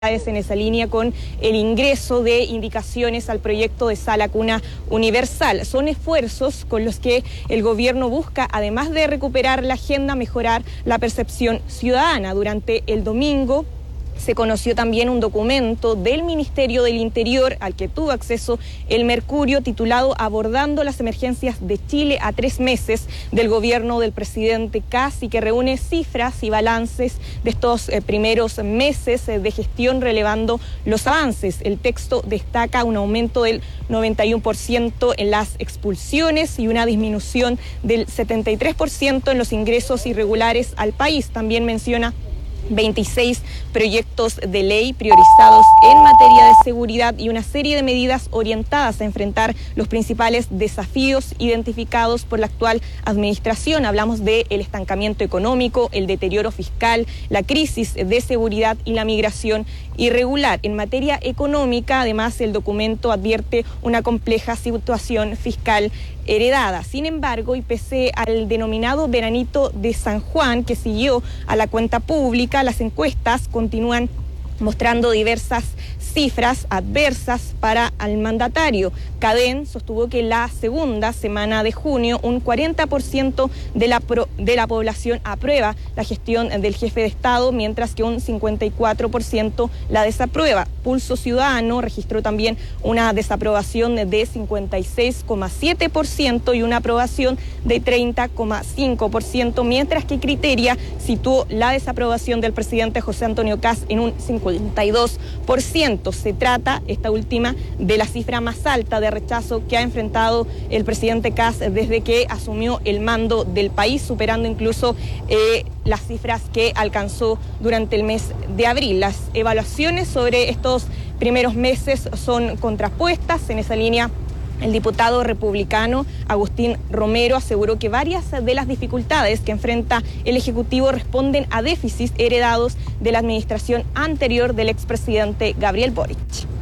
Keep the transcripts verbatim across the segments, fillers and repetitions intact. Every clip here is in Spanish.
en esa línea con el ingreso de indicaciones al proyecto de sala cuna universal. Son esfuerzos con los que el gobierno busca, además de recuperar la agenda, mejorar la percepción ciudadana. Durante el domingo se conoció también un documento del Ministerio del Interior al que tuvo acceso el Mercurio, titulado Abordando las emergencias de Chile a tres meses del gobierno del presidente Kast, y que reúne cifras y balances de estos eh, primeros meses eh, de gestión, relevando los avances. El texto destaca un aumento del noventa y uno por ciento en las expulsiones y una disminución del setenta y tres por ciento en los ingresos irregulares al país. También menciona veintiséis proyectos de ley priorizados en materia de seguridad y una serie de medidas orientadas a enfrentar los principales desafíos identificados por la actual administración. Hablamos del estancamiento económico, el deterioro fiscal, la crisis de seguridad y la migración irregular. En materia económica, además, el documento advierte una compleja situación fiscal heredada. Sin embargo, y pese al denominado veranito de San Juan, que siguió a la cuenta pública, las encuestas continúan mostrando diversas cifras adversas para el mandatario. Cadén sostuvo que la segunda semana de junio un cuarenta por ciento de la, pro, de la población aprueba la gestión del jefe de Estado, mientras que un cincuenta y cuatro por ciento la desaprueba. Pulso Ciudadano registró también una desaprobación de cincuenta y seis coma siete por ciento y una aprobación de treinta coma cinco por ciento, mientras que Criteria situó la desaprobación del presidente José Antonio Kast en un cincuenta y dos por ciento. Se trata, esta última, de la cifra más alta de rechazo que ha enfrentado el presidente Kast desde que asumió el mando del país, superando incluso eh, las cifras que alcanzó durante el mes de abril. Las evaluaciones sobre estos primeros meses son contrapuestas. En esa línea, el diputado republicano Agustín Romero aseguró que varias de las dificultades que enfrenta el Ejecutivo responden a déficits heredados de la administración anterior del expresidente Gabriel Boric.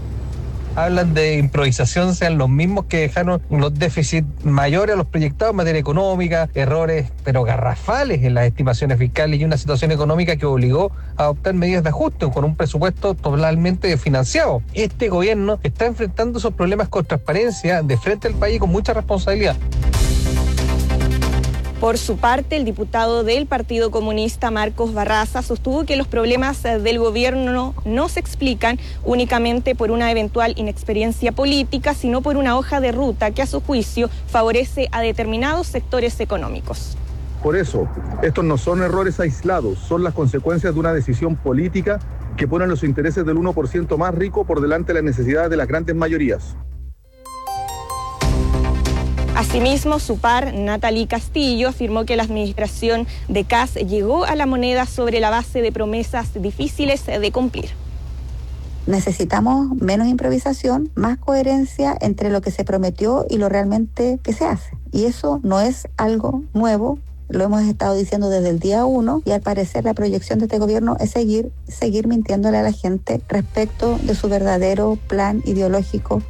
Hablan de improvisación, sean los mismos que dejaron los déficits mayores a los proyectados en materia económica, errores pero garrafales en las estimaciones fiscales y una situación económica que obligó a adoptar medidas de ajuste con un presupuesto totalmente financiado. Este gobierno está enfrentando esos problemas con transparencia de frente al país con mucha responsabilidad. Por su parte, el diputado del Partido Comunista, Marcos Barraza, sostuvo que los problemas del gobierno no se explican únicamente por una eventual inexperiencia política, sino por una hoja de ruta que, a su juicio, favorece a determinados sectores económicos. Por eso, estos no son errores aislados, son las consecuencias de una decisión política que pone los intereses del uno por ciento más rico por delante de las necesidades de las grandes mayorías. Asimismo, su par, Natalie Castillo, afirmó que la administración de Kast llegó a la moneda sobre la base de promesas difíciles de cumplir. Necesitamos menos improvisación, más coherencia entre lo que se prometió y lo realmente que se hace. Y eso no es algo nuevo, lo hemos estado diciendo desde el día uno, y al parecer la proyección de este gobierno es seguir, seguir mintiéndole a la gente respecto de su verdadero plan ideológico.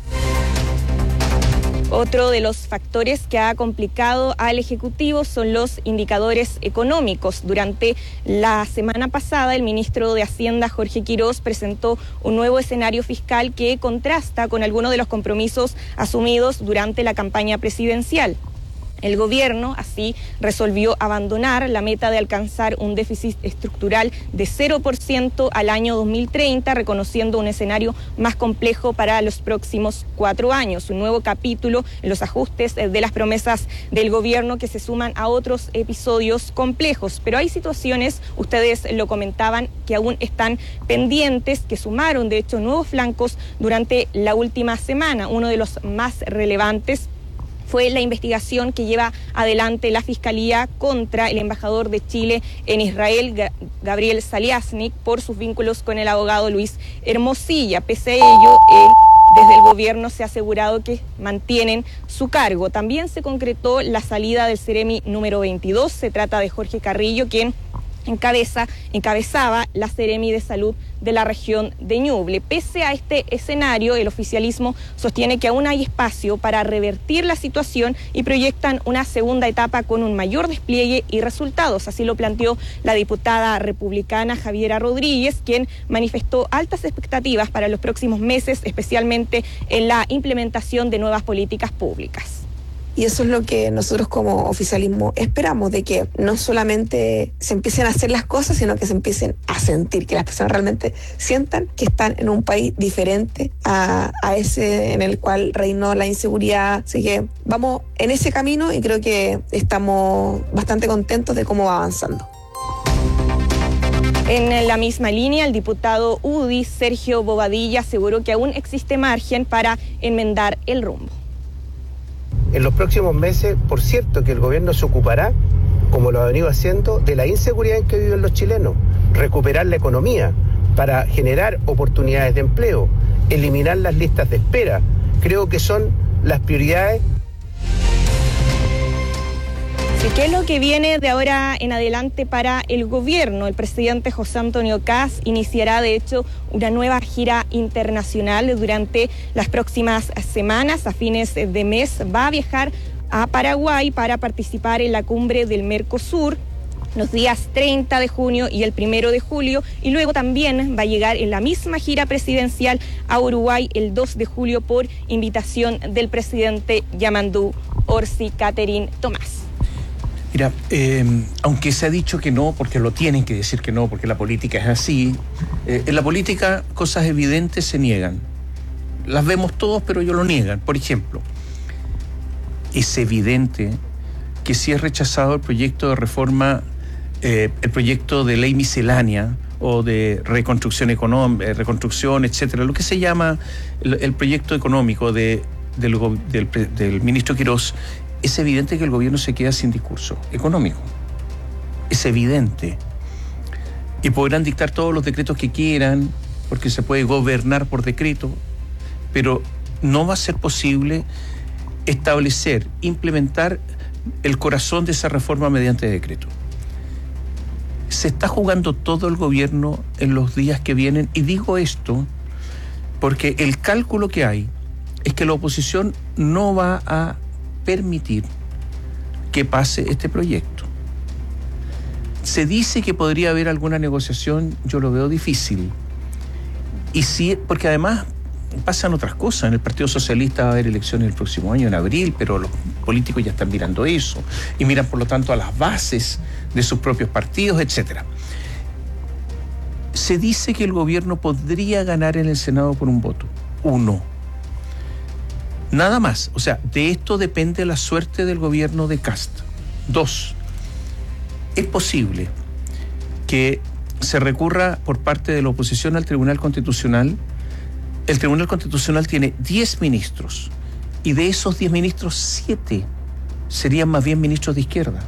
Otro de los factores que ha complicado al Ejecutivo son los indicadores económicos. Durante la semana pasada, el ministro de Hacienda, Jorge Quirós, presentó un nuevo escenario fiscal que contrasta con algunos de los compromisos asumidos durante la campaña presidencial. El gobierno así resolvió abandonar la meta de alcanzar un déficit estructural de cero por ciento al año dos mil treinta, reconociendo un escenario más complejo para los próximos cuatro años. Un nuevo capítulo en los ajustes de las promesas del gobierno que se suman a otros episodios complejos. Pero hay situaciones, ustedes lo comentaban, que aún están pendientes, que sumaron de hecho nuevos flancos durante la última semana. Uno de los más relevantes fue la investigación que lleva adelante la Fiscalía contra el embajador de Chile en Israel, Gabriel Saliasnik, por sus vínculos con el abogado Luis Hermosilla. Pese a ello, él, desde el gobierno se ha asegurado que mantienen su cargo. También se concretó la salida del Seremi número veintidós. Se trata de Jorge Carrillo, quien encabeza, encabezaba la Seremi de Salud de la región de Ñuble. Pese a este escenario, el oficialismo sostiene que aún hay espacio para revertir la situación y proyectan una segunda etapa con un mayor despliegue y resultados. Así lo planteó la diputada republicana Javiera Rodríguez, quien manifestó altas expectativas para los próximos meses, especialmente en la implementación de nuevas políticas públicas. Y eso es lo que nosotros como oficialismo esperamos, de que no solamente se empiecen a hacer las cosas, sino que se empiecen a sentir, que las personas realmente sientan que están en un país diferente a, a ese en el cual reinó la inseguridad. Así que vamos en ese camino y creo que estamos bastante contentos de cómo va avanzando. En la misma línea, el diputado U D I, Sergio Bobadilla, aseguró que aún existe margen para enmendar el rumbo. En los próximos meses, por cierto, que el gobierno se ocupará, como lo ha venido haciendo, de la inseguridad en que viven los chilenos, recuperar la economía para generar oportunidades de empleo, eliminar las listas de espera. Creo que son las prioridades. Así que es lo que viene de ahora en adelante para el gobierno. El presidente José Antonio Kast iniciará, de hecho, una nueva gira internacional durante las próximas semanas. A fines de mes va a viajar a Paraguay para participar en la cumbre del Mercosur los días treinta de junio y el primero de julio, y luego también va a llegar en la misma gira presidencial a Uruguay el dos de julio por invitación del presidente Yamandú Orsi Catherine Tomás. Mira, eh, aunque se ha dicho que no, porque lo tienen que decir que no, porque la política es así, eh, en la política cosas evidentes se niegan. Las vemos todos, pero ellos lo niegan. Por ejemplo, es evidente que si es rechazado el proyecto de reforma, eh, el proyecto de ley miscelánea o de reconstrucción económica, reconstrucción, etcétera, lo que se llama el, el proyecto económico de, del, del, del ministro Quirós, es evidente que el gobierno se queda sin discurso económico. Es evidente. Y podrán dictar todos los decretos que quieran, porque se puede gobernar por decreto, pero no va a ser posible establecer, implementar el corazón de esa reforma mediante decreto. Se está jugando todo el gobierno en los días que vienen, y digo esto porque el cálculo que hay es que la oposición no va a permitir que pase este proyecto. Se dice que podría haber alguna negociación, yo lo veo difícil. Y sí, porque además pasan otras cosas. En el Partido Socialista va a haber elecciones el próximo año, en abril, pero los políticos ya están mirando eso. Y miran, por lo tanto, a las bases de sus propios partidos, etcétera. Se dice que el gobierno podría ganar en el Senado por un voto. Uno. Nada más. O sea, de esto depende la suerte del gobierno de Kast. Dos. Es posible que se recurra por parte de la oposición al Tribunal Constitucional. El Tribunal Constitucional tiene diez ministros, y de esos diez ministros, siete serían más bien ministros de izquierda,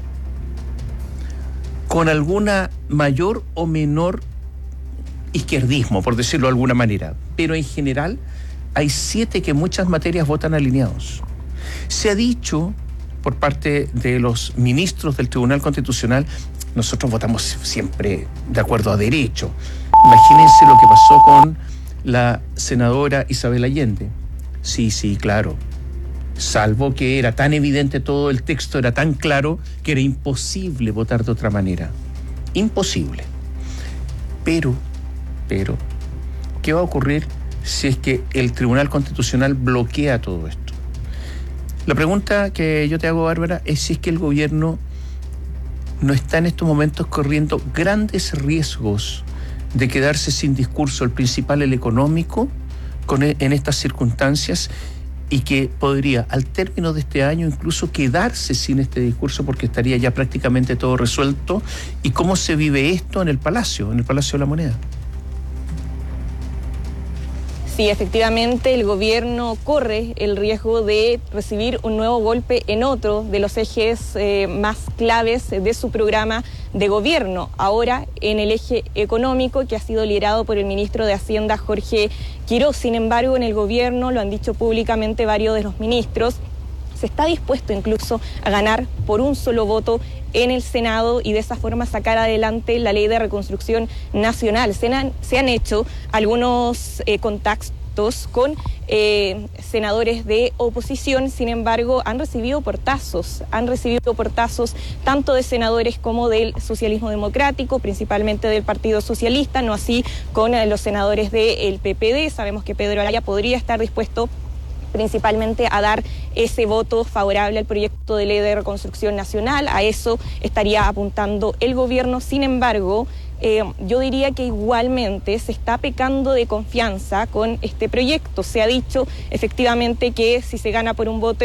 con alguna mayor o menor izquierdismo, por decirlo de alguna manera, pero en general hay siete que en muchas materias votan alineados. Se ha dicho por parte de los ministros del Tribunal Constitucional, nosotros votamos siempre de acuerdo a derecho. Imagínense lo que pasó con la senadora Isabel Allende. Sí, sí, claro. Salvo que era tan evidente todo, el texto era tan claro que era imposible votar de otra manera. Imposible. Pero, pero, ¿qué va a ocurrir si es que el Tribunal Constitucional bloquea todo esto? La pregunta que yo te hago, Bárbara, es si es que el gobierno no está en estos momentos corriendo grandes riesgos de quedarse sin discurso, el principal, el económico, con, en estas circunstancias, y que podría, al término de este año, incluso quedarse sin este discurso porque estaría ya prácticamente todo resuelto. ¿Y cómo se vive esto en el Palacio, en el Palacio de la Moneda? Sí, efectivamente, el gobierno corre el riesgo de recibir un nuevo golpe en otro de los ejes eh, más claves de su programa de gobierno, ahora en el eje económico, que ha sido liderado por el ministro de Hacienda, Jorge Quirós. Sin embargo, en el gobierno, lo han dicho públicamente varios de los ministros, se está dispuesto incluso a ganar por un solo voto en el Senado y de esa forma sacar adelante la ley de reconstrucción nacional. Se han, se han hecho algunos eh, contactos con eh, senadores de oposición, sin embargo han recibido portazos, han recibido portazos tanto de senadores como del socialismo democrático, principalmente del Partido Socialista, no así con eh, los senadores del P P D. Sabemos que Pedro Araya podría estar dispuesto principalmente a dar ese voto favorable al proyecto de ley de reconstrucción nacional. A eso estaría apuntando el gobierno. Sin embargo, eh, yo diría que igualmente se está pecando de confianza con este proyecto. Se ha dicho efectivamente que si se gana por un voto,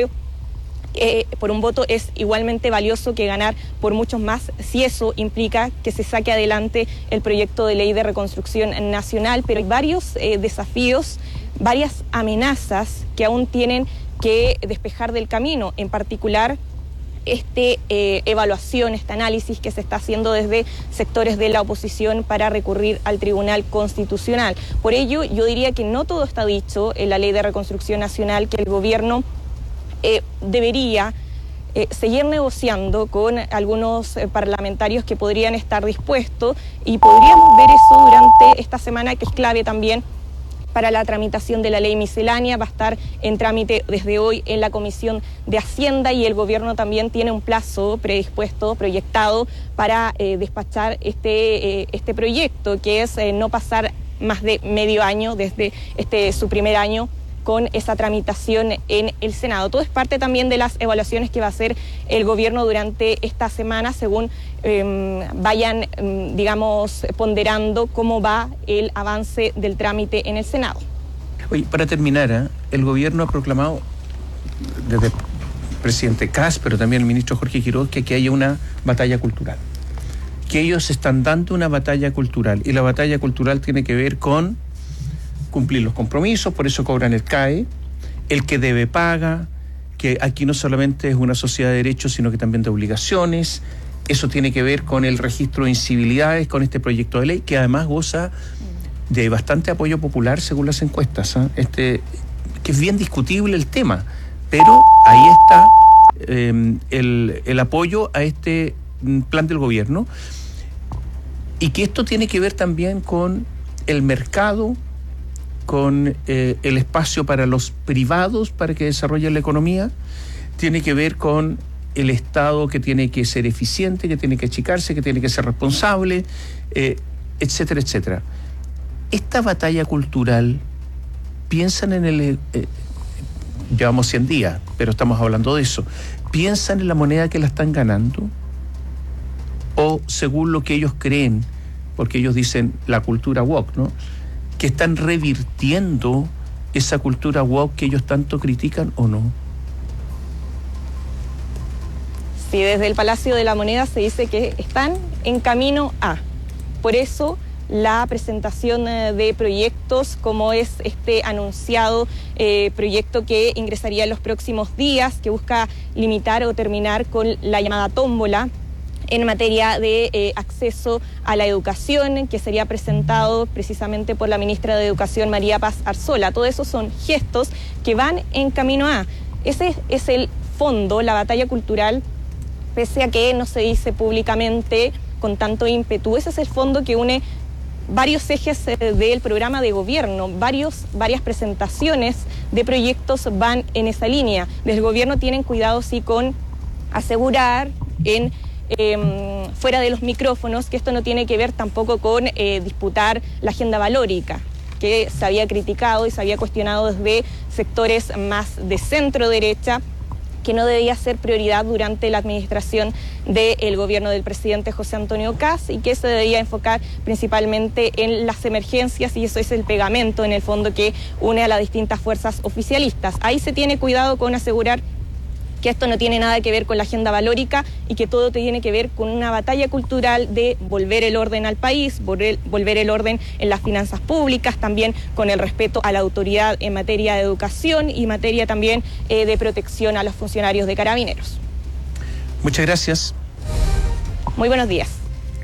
eh, por un voto es igualmente valioso que ganar por muchos más, si eso implica que se saque adelante el proyecto de ley de reconstrucción nacional. Pero hay varios eh, desafíos, varias amenazas que aún tienen que despejar del camino, en particular este eh, evaluación, este análisis que se está haciendo desde sectores de la oposición para recurrir al Tribunal Constitucional. Por ello, yo diría que no todo está dicho en la Ley de Reconstrucción Nacional, que el gobierno eh, debería eh, seguir negociando con algunos eh, parlamentarios que podrían estar dispuestos, y podríamos ver eso durante esta semana, que es clave también para la tramitación de la ley miscelánea. Va a estar en trámite desde hoy en la Comisión de Hacienda, y el gobierno también tiene un plazo predispuesto, proyectado, para eh, despachar este, eh, este proyecto, que es eh, no pasar más de medio año desde este su primer año con esa tramitación en el Senado. Todo es parte también de las evaluaciones que va a hacer el gobierno durante esta semana, según eh, vayan, eh, digamos, ponderando cómo va el avance del trámite en el Senado. Oye, para terminar, ¿eh? el gobierno ha proclamado, desde el presidente Kast, pero también el ministro Jorge Quiroz, que aquí haya una batalla cultural. Que ellos están dando una batalla cultural, y la batalla cultural tiene que ver con cumplir los compromisos, por eso cobran el C A E, el que debe paga, que aquí no solamente es una sociedad de derechos, sino que también de obligaciones. Eso tiene que ver con el registro de incivilidades, con este proyecto de ley, que además goza de bastante apoyo popular según las encuestas, ¿eh? Este, que es bien discutible el tema, pero ahí está eh, el, el apoyo a este plan del gobierno, y que esto tiene que ver también con el mercado, con eh, el espacio para los privados para que desarrollen la economía, tiene que ver con el Estado, que tiene que ser eficiente, que tiene que achicarse, que tiene que ser responsable, eh, etcétera, etcétera. Esta batalla cultural, piensan en el... Eh, llevamos cien días, pero estamos hablando de eso. ¿Piensan en la moneda que la están ganando? O según lo que ellos creen, porque ellos dicen la cultura woke, ¿no?, que están revirtiendo esa cultura woke que ellos tanto critican, ¿o no? Sí, desde el Palacio de la Moneda se dice que están en camino a. Por eso la presentación de proyectos, como es este anunciado eh, proyecto que ingresaría en los próximos días, que busca limitar o terminar con la llamada tómbola en materia de eh, acceso a la educación, que sería presentado precisamente por la ministra de Educación, María Paz Arzola. Todo eso son gestos que van en camino a. Ese es el fondo, la batalla cultural, pese a que no se dice públicamente con tanto ímpetu. Ese es el fondo que une varios ejes eh, del programa de gobierno, varios, varias presentaciones de proyectos van en esa línea. Desde el gobierno tienen cuidado, sí, con asegurar en Eh, fuera de los micrófonos que esto no tiene que ver tampoco con eh, disputar la agenda valórica, que se había criticado y se había cuestionado desde sectores más de centro derecha, que no debía ser prioridad durante la administración del gobierno del presidente José Antonio Kast, y que se debía enfocar principalmente en las emergencias, y eso es el pegamento en el fondo que une a las distintas fuerzas oficialistas. Ahí se tiene cuidado con asegurar que esto no tiene nada que ver con la agenda valórica, y que todo tiene que ver con una batalla cultural de volver el orden al país, volver, volver el orden en las finanzas públicas, también con el respeto a la autoridad en materia de educación y materia también eh, de protección a los funcionarios de Carabineros. Muchas gracias. Muy buenos días.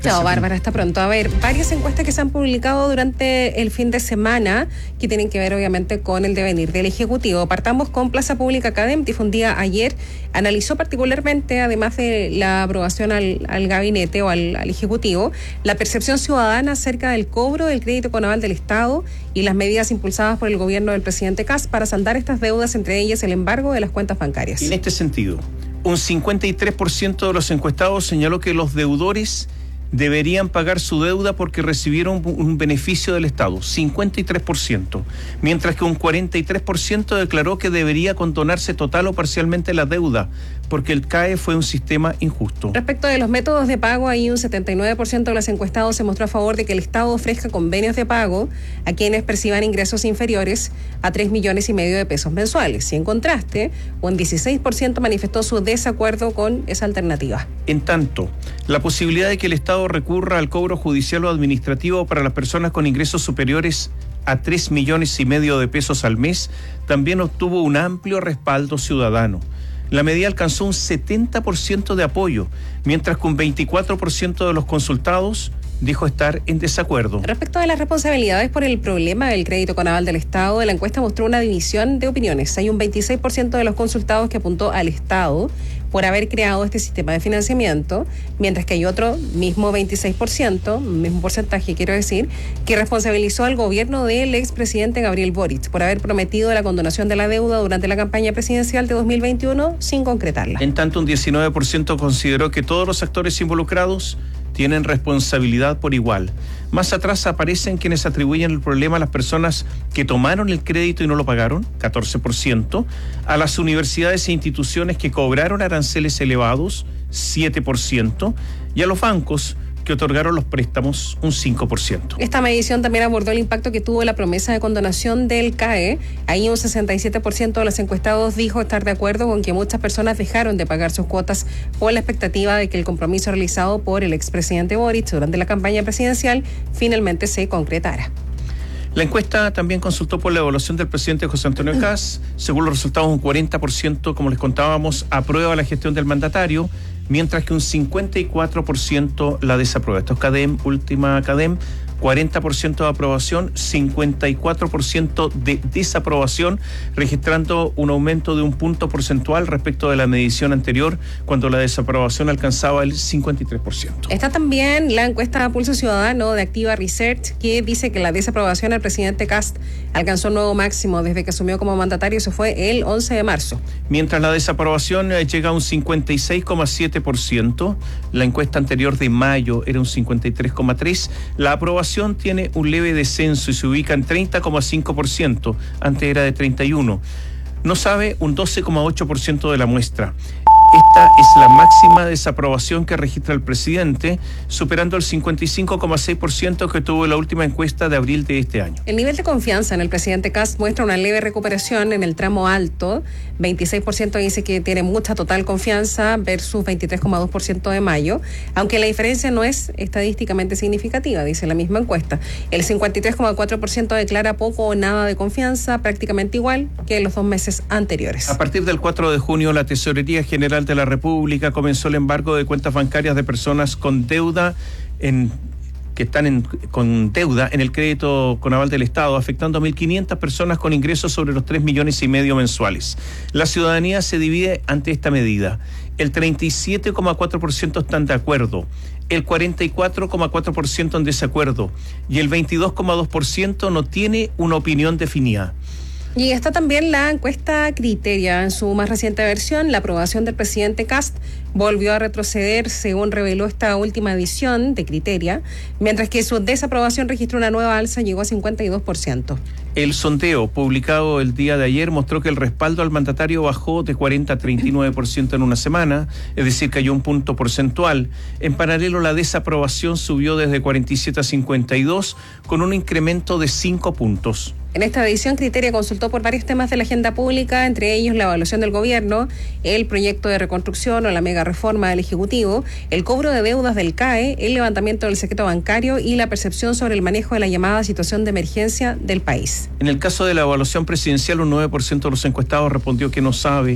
Chao, Bárbara, hasta pronto. A ver, varias encuestas que se han publicado durante el fin de semana que tienen que ver obviamente con el devenir del Ejecutivo. Partamos con Plaza Pública Cadem, difundida ayer, analizó particularmente, además de la aprobación al, al gabinete o al, al Ejecutivo, la percepción ciudadana acerca del cobro del crédito Conaval del Estado y las medidas impulsadas por el gobierno del presidente Kast para saldar estas deudas, entre ellas el embargo de las cuentas bancarias. En este sentido, un cincuenta y tres por ciento de los encuestados señaló que los deudores deberían pagar su deuda porque recibieron un beneficio del Estado, cincuenta y tres por ciento, mientras que un cuarenta y tres por ciento declaró que debería condonarse total o parcialmente la deuda, porque el C A E fue un sistema injusto. Respecto de los métodos de pago, ahí un setenta y nueve por ciento de los encuestados se mostró a favor de que el Estado ofrezca convenios de pago a quienes perciban ingresos inferiores a tres millones y medio de pesos mensuales. Y en contraste, un dieciséis por ciento manifestó su desacuerdo con esa alternativa. En tanto, la posibilidad de que el Estado recurra al cobro judicial o administrativo para las personas con ingresos superiores a tres millones y medio de pesos al mes también obtuvo un amplio respaldo ciudadano. La medida alcanzó un setenta por ciento de apoyo, mientras que un veinticuatro por ciento de los consultados dijo estar en desacuerdo. Respecto de las responsabilidades por el problema del crédito Conaval del Estado, la encuesta mostró una división de opiniones. Hay un veintiséis por ciento de los consultados que apuntó al Estado por haber creado este sistema de financiamiento, mientras que hay otro mismo veintiséis por ciento, mismo porcentaje quiero decir, que responsabilizó al gobierno del expresidente Gabriel Boric por haber prometido la condonación de la deuda durante la campaña presidencial de dos mil veintiuno sin concretarla. En tanto, un diecinueve por ciento consideró que todos los actores involucrados tienen responsabilidad por igual. Más atrás aparecen quienes atribuyen el problema a las personas que tomaron el crédito y no lo pagaron, catorce por ciento, a las universidades e instituciones que cobraron aranceles elevados, siete por ciento, y a los bancos que otorgaron los préstamos, un cinco por ciento. Esta medición también abordó el impacto que tuvo la promesa de condonación del C A E. Ahí un sesenta y siete por ciento de los encuestados dijo estar de acuerdo con que muchas personas dejaron de pagar sus cuotas por la expectativa de que el compromiso realizado por el expresidente Boric durante la campaña presidencial finalmente se concretara. La encuesta también consultó por la evaluación del presidente José Antonio Kast. Según los resultados, un cuarenta por ciento, como les contábamos, aprueba la gestión del mandatario, mientras que un cincuenta y cuatro por ciento la desaprueba. Esto es CADEM, última CADEM, cuarenta por ciento de aprobación, cincuenta y cuatro por ciento de desaprobación, registrando un aumento de un punto porcentual respecto de la medición anterior, cuando la desaprobación alcanzaba el cincuenta y tres por ciento. Está también la encuesta Pulso Ciudadano de Activa Research, que dice que la desaprobación al presidente Kast alcanzó un nuevo máximo desde que asumió como mandatario, eso fue el once de marzo. Mientras la desaprobación llega a un cincuenta y seis coma siete por ciento, la encuesta anterior de mayo era un cincuenta y tres coma tres por ciento, la aprobación tiene un leve descenso y se ubica en treinta coma cinco por ciento, antes era de treinta y uno por ciento. No sabe un doce coma ocho por ciento de la muestra. Esta es la máxima desaprobación que registra el presidente, superando el cincuenta y cinco coma seis por ciento que tuvo la última encuesta de abril de este año. El nivel de confianza en el presidente Kast muestra una leve recuperación en el tramo alto. veintiséis por ciento dice que tiene mucha total confianza versus veintitrés coma dos por ciento de mayo, aunque la diferencia no es estadísticamente significativa, dice la misma encuesta. El cincuenta y tres coma cuatro por ciento declara poco o nada de confianza, prácticamente igual que en los dos meses anteriores. A partir del cuatro de junio, la Tesorería General de la República comenzó el embargo de cuentas bancarias de personas con deuda en que están en, con deuda en el crédito Conaval del Estado, afectando a mil quinientas personas con ingresos sobre los tres millones y medio mensuales. La ciudadanía se divide ante esta medida. El treinta y siete coma cuatro por ciento están de acuerdo, el cuarenta y cuatro coma cuatro por ciento en desacuerdo y el veintidós coma dos por ciento no tiene una opinión definida. Y está también la encuesta Criteria. En su más reciente versión, la aprobación del presidente Kast volvió a retroceder, según reveló esta última edición de Criteria, mientras que su desaprobación registró una nueva alza, llegó a cincuenta y dos por ciento. El sondeo publicado el día de ayer mostró que el respaldo al mandatario bajó de cuarenta a treinta y nueve por ciento en una semana, es decir, cayó un punto porcentual. En paralelo, la desaprobación subió desde cuarenta y siete a cincuenta y dos, con un incremento de cinco puntos. En esta edición, Criteria consultó por varios temas de la agenda pública, entre ellos la evaluación del gobierno, el proyecto de reconstrucción o la mega reforma del Ejecutivo, el cobro de deudas del C A E, el levantamiento del secreto bancario y la percepción sobre el manejo de la llamada situación de emergencia del país. En el caso de la evaluación presidencial, un nueve por ciento de los encuestados respondió que no sabe,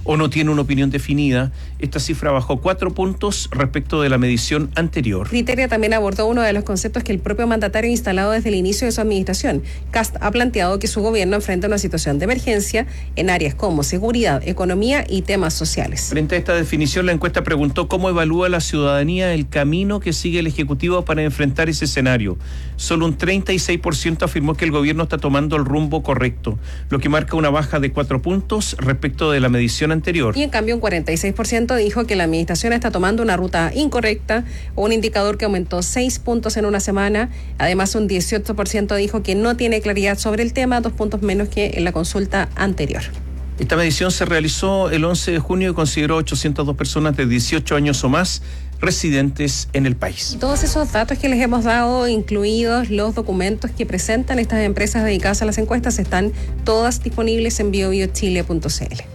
o no tiene una opinión definida. Esta cifra bajó cuatro puntos respecto de la medición anterior. Criteria también abordó uno de los conceptos que el propio mandatario ha instalado desde el inicio de su administración. Kast ha planteado que su gobierno enfrenta una situación de emergencia en áreas como seguridad, economía y temas sociales. Frente a esta definición, la encuesta preguntó cómo evalúa la ciudadanía el camino que sigue el Ejecutivo para enfrentar ese escenario. Solo un treinta y seis por ciento afirmó que el gobierno está tomando el rumbo correcto, lo que marca una baja de cuatro puntos respecto de la medición anterior. Y en cambio un cuarenta y seis por ciento dijo que la administración está tomando una ruta incorrecta, un indicador que aumentó seis puntos en una semana. Además, un dieciocho por ciento dijo que no tiene claridad sobre el tema, dos puntos menos que en la consulta anterior. Esta medición se realizó el once de junio y consideró ochocientas dos personas de dieciocho años o más residentes en el país. Todos esos datos que les hemos dado, incluidos los documentos que presentan estas empresas dedicadas a las encuestas, están todas disponibles en bio bio chile punto c l.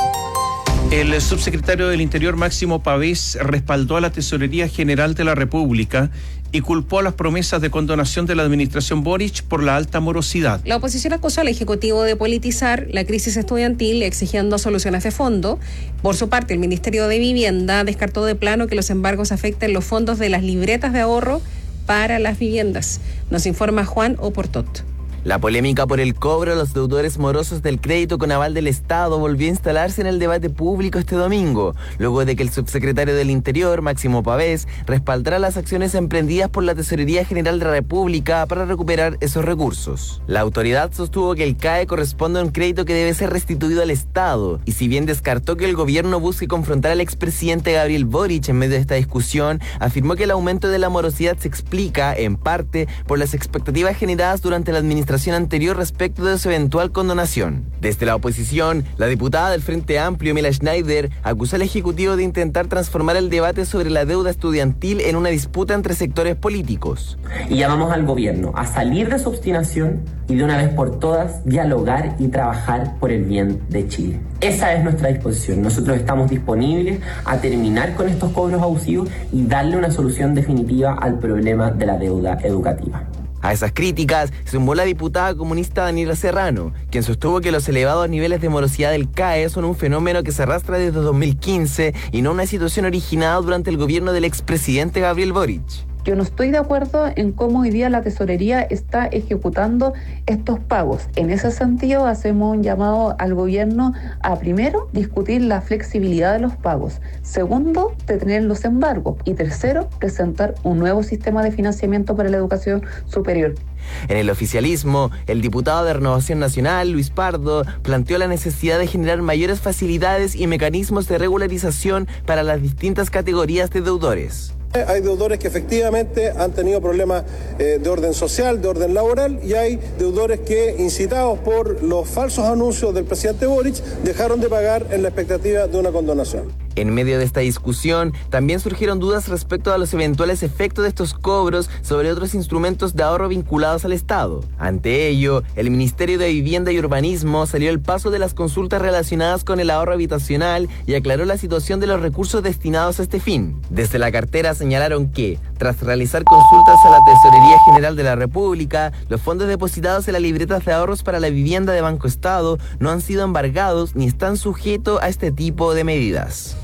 El subsecretario del Interior, Máximo Pavés, respaldó a la Tesorería General de la República y culpó a las promesas de condonación de la administración Boric por la alta morosidad. La oposición acusó al Ejecutivo de politizar la crisis estudiantil, exigiendo soluciones de fondo. Por su parte, el Ministerio de Vivienda descartó de plano que los embargos afecten los fondos de las libretas de ahorro para las viviendas. Nos informa Juan Oportot. La polémica por el cobro a los deudores morosos del crédito con aval del Estado volvió a instalarse en el debate público este domingo, luego de que el subsecretario del Interior, Máximo Pavés, respaldara las acciones emprendidas por la Tesorería General de la República para recuperar esos recursos. La autoridad sostuvo que el C A E corresponde a un crédito que debe ser restituido al Estado, y si bien descartó que el gobierno busque confrontar al expresidente Gabriel Boric en medio de esta discusión, afirmó que el aumento de la morosidad se explica, en parte, por las expectativas generadas durante la administración anterior respecto de su eventual condonación. Desde la oposición, la diputada del Frente Amplio, Mila Schneider, acusó al Ejecutivo de intentar transformar el debate sobre la deuda estudiantil en una disputa entre sectores políticos. Y llamamos al gobierno a salir de su obstinación y de una vez por todas dialogar y trabajar por el bien de Chile. Esa es nuestra disposición. Nosotros estamos disponibles a terminar con estos cobros abusivos y darle una solución definitiva al problema de la deuda educativa. A esas críticas se sumó la diputada comunista Daniela Serrano, quien sostuvo que los elevados niveles de morosidad del C A E son un fenómeno que se arrastra desde dos mil quince y no una situación originada durante el gobierno del expresidente Gabriel Boric. Yo no estoy de acuerdo en cómo hoy día la tesorería está ejecutando estos pagos. En ese sentido, hacemos un llamado al gobierno a, primero, discutir la flexibilidad de los pagos. Segundo, detener los embargos. Y tercero, presentar un nuevo sistema de financiamiento para la educación superior. En el oficialismo, el diputado de Renovación Nacional, Luis Pardo, planteó la necesidad de generar mayores facilidades y mecanismos de regularización para las distintas categorías de deudores. Hay deudores que efectivamente han tenido problemas eh, de orden social, de orden laboral, y hay deudores que, incitados por los falsos anuncios del presidente Boric, dejaron de pagar en la expectativa de una condonación. En medio de esta discusión, también surgieron dudas respecto a los eventuales efectos de estos cobros sobre otros instrumentos de ahorro vinculados al Estado. Ante ello, el Ministerio de Vivienda y Urbanismo salió al paso de las consultas relacionadas con el ahorro habitacional y aclaró la situación de los recursos destinados a este fin. Desde la cartera señalaron que, tras realizar consultas a la Tesorería General de la República, los fondos depositados en las libretas de ahorros para la vivienda de Banco Estado no han sido embargados ni están sujetos a este tipo de medidas.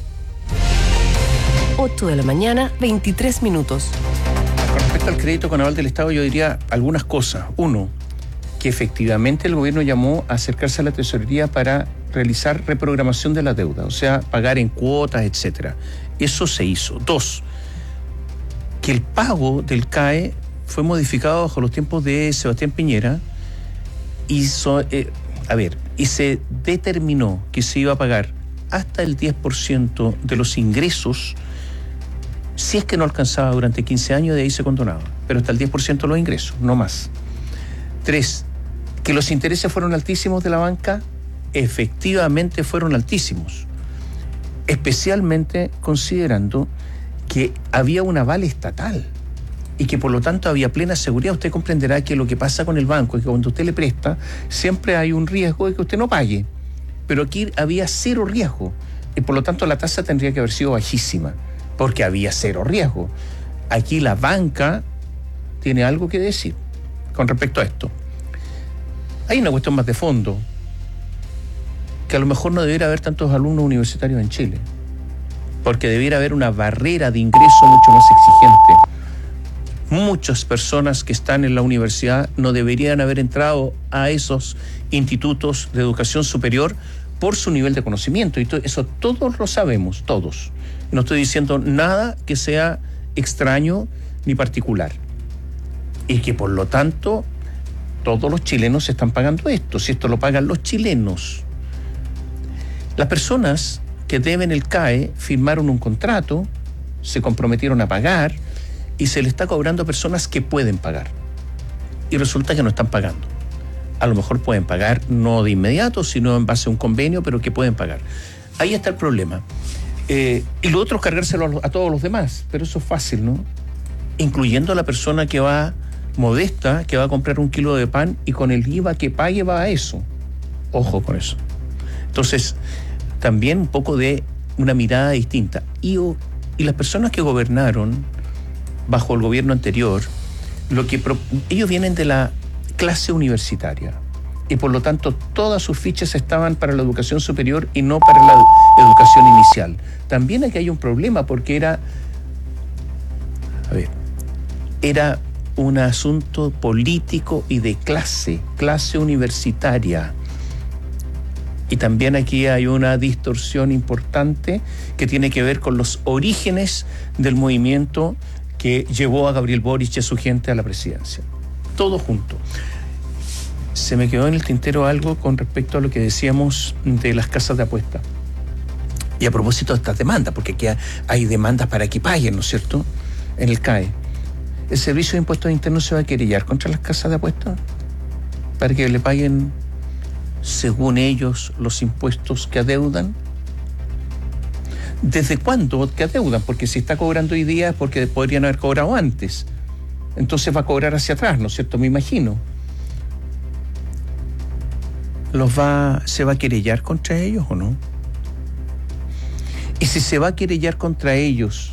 ocho de la mañana, veintitrés minutos. Con respecto al crédito con aval del Estado, yo diría algunas cosas. Uno, que efectivamente el gobierno llamó a acercarse a la tesorería para realizar reprogramación de la deuda, o sea, pagar en cuotas, etcétera. Eso se hizo. Dos, que el pago del C A E fue modificado bajo los tiempos de Sebastián Piñera y, so, eh, a ver, y se determinó que se iba a pagar hasta el diez por ciento de los ingresos si es que no alcanzaba durante quince años, de ahí se condonaba, pero hasta el diez por ciento de los ingresos, no más. Tres, que los intereses fueron altísimos de la banca, efectivamente fueron altísimos, especialmente considerando que había un aval estatal y que por lo tanto había plena seguridad. Usted comprenderá que lo que pasa con el banco es que cuando usted le presta, siempre hay un riesgo de que usted no pague, pero aquí había cero riesgo y por lo tanto la tasa tendría que haber sido bajísima, porque había cero riesgo. Aquí la banca tiene algo que decir con respecto a esto. Hay una cuestión más de fondo. que a lo mejor no debiera haber tantos alumnos universitarios en Chile, porque debiera haber una barrera de ingreso mucho más exigente. Muchas personas que están en la universidad no deberían haber entrado a esos institutos de educación superior por su nivel de conocimiento, y to- eso todos lo sabemos, todos. No estoy diciendo nada que sea extraño ni particular, y que por lo tanto todos los chilenos están pagando esto, si esto lo pagan los chilenos. Las personas que deben el C A E firmaron un contrato, se comprometieron a pagar, y se le está cobrando a personas que pueden pagar. Y resulta que no están pagando. A lo mejor pueden pagar no de inmediato, sino en base a un convenio, pero que pueden pagar. Ahí está el problema. Eh, y lo otro es cargárselo a, a todos los demás, pero eso es fácil, ¿no? Incluyendo a la persona que va modesta, que va a comprar un kilo de pan y con el I V A que pague va a eso. Ojo con eso. Entonces, también un poco de una mirada distinta. Y, y las personas que gobernaron bajo el gobierno anterior, lo que pro, ellos vienen de la clase universitaria y por lo tanto todas sus fichas estaban para la educación superior y no para la educación inicial. También aquí hay un problema porque era, a ver, era un asunto político y de clase, clase universitaria. Y también aquí hay una distorsión importante que tiene que ver con los orígenes del movimiento que llevó a Gabriel Boric y a su gente a la presidencia. Todo junto. Se me quedó en el tintero algo con respecto a lo que decíamos de las casas de apuesta. Y a propósito de estas demandas, porque aquí hay demandas para que paguen, ¿no es cierto?, en el C A E. ¿El Servicio de Impuestos Internos se va a querellar contra las casas de apuesta para que le paguen, según ellos, los impuestos que adeudan? ¿Desde cuándo que adeudan? Porque si está cobrando hoy día es porque podrían haber cobrado antes. Entonces va a cobrar hacia atrás, ¿no es cierto? Me imagino. ¿Los va, se va a querellar contra ellos o no? Y si se va a querellar contra ellos,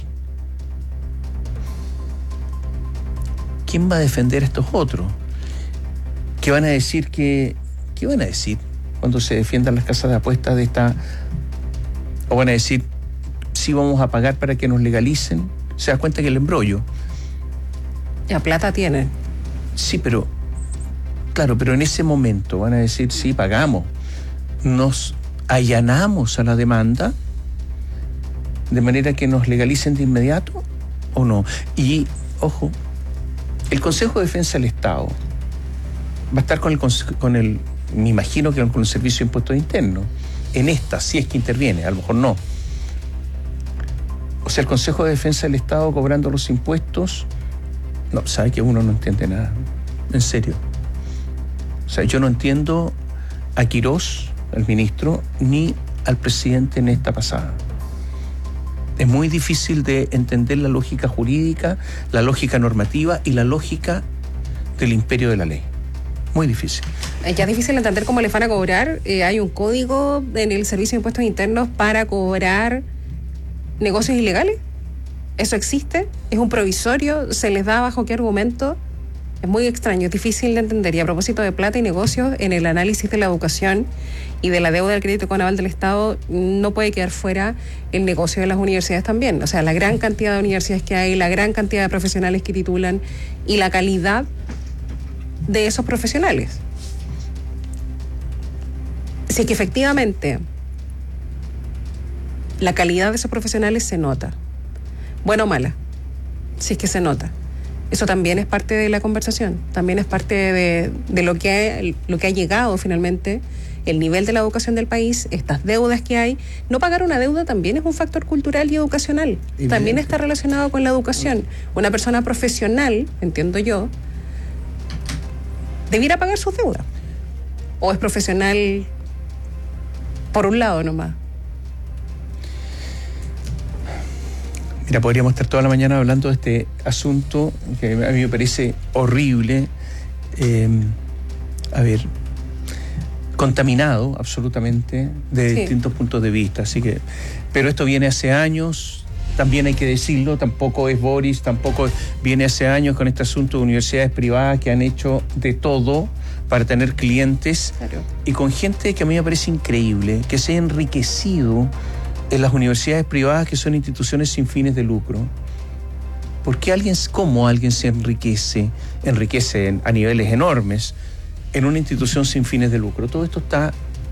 ¿quién va a defender a estos otros? ¿Qué van a decir que, qué van a decir cuando se defiendan las casas de apuestas de esta? ¿O van a decir, sí vamos a pagar para que nos legalicen? ¿Se da cuenta que el embrollo? La plata tienen. Sí, pero, claro, pero en ese momento van a decir, sí, pagamos. Nos allanamos a la demanda de manera que nos legalicen de inmediato o no. Y, ojo, el Consejo de Defensa del Estado va a estar con el, con el me imagino que con el Servicio de Impuestos Internos, en esta, si es que interviene, a lo mejor no. O sea, el Consejo de Defensa del Estado cobrando los impuestos, no, sabe que uno no entiende nada, en serio. O sea, yo no entiendo a Quirós, al ministro, ni al presidente en esta pasada. Es muy difícil de entender la lógica jurídica, la lógica normativa y la lógica del imperio de la ley. Muy difícil. Ya es difícil entender cómo les van a cobrar. Eh, hay un código en el Servicio de Impuestos Internos para cobrar negocios ilegales. ¿Eso existe? ¿Es un provisorio? ¿Se les da bajo qué argumento? Es muy extraño, es difícil de entender. Y a propósito de plata y negocios, en el análisis de la educación y de la deuda del crédito con aval del Estado, no puede quedar fuera el negocio de las universidades también. O sea, la gran cantidad de universidades que hay, la gran cantidad de profesionales que titulan y la calidad de esos profesionales. Si es que efectivamente la calidad de esos profesionales se nota, buena o mala, si es que se nota, eso también es parte de la conversación, también es parte de, de lo que ha, lo que ha llegado finalmente, el nivel de la educación del país, estas deudas que hay. No pagar una deuda también es un factor cultural y educacional, y también está relacionado con la educación. Una persona profesional, entiendo yo, debiera pagar sus deudas, o es profesional por un lado nomás. Mira, podríamos estar toda la mañana hablando de este asunto que a mí me parece horrible, eh, a ver, contaminado absolutamente de sí. distintos puntos de vista. Así que, pero esto viene hace años también hay que decirlo, tampoco es Boris, tampoco viene hace años con este asunto de universidades privadas que han hecho de todo para tener clientes, claro. Y con gente que a mí me parece increíble, que se ha enriquecido en las universidades privadas que son instituciones sin fines de lucro. ¿Por qué alguien, cómo alguien se enriquece, enriquece a niveles enormes en una institución sin fines de lucro? Todo esto está,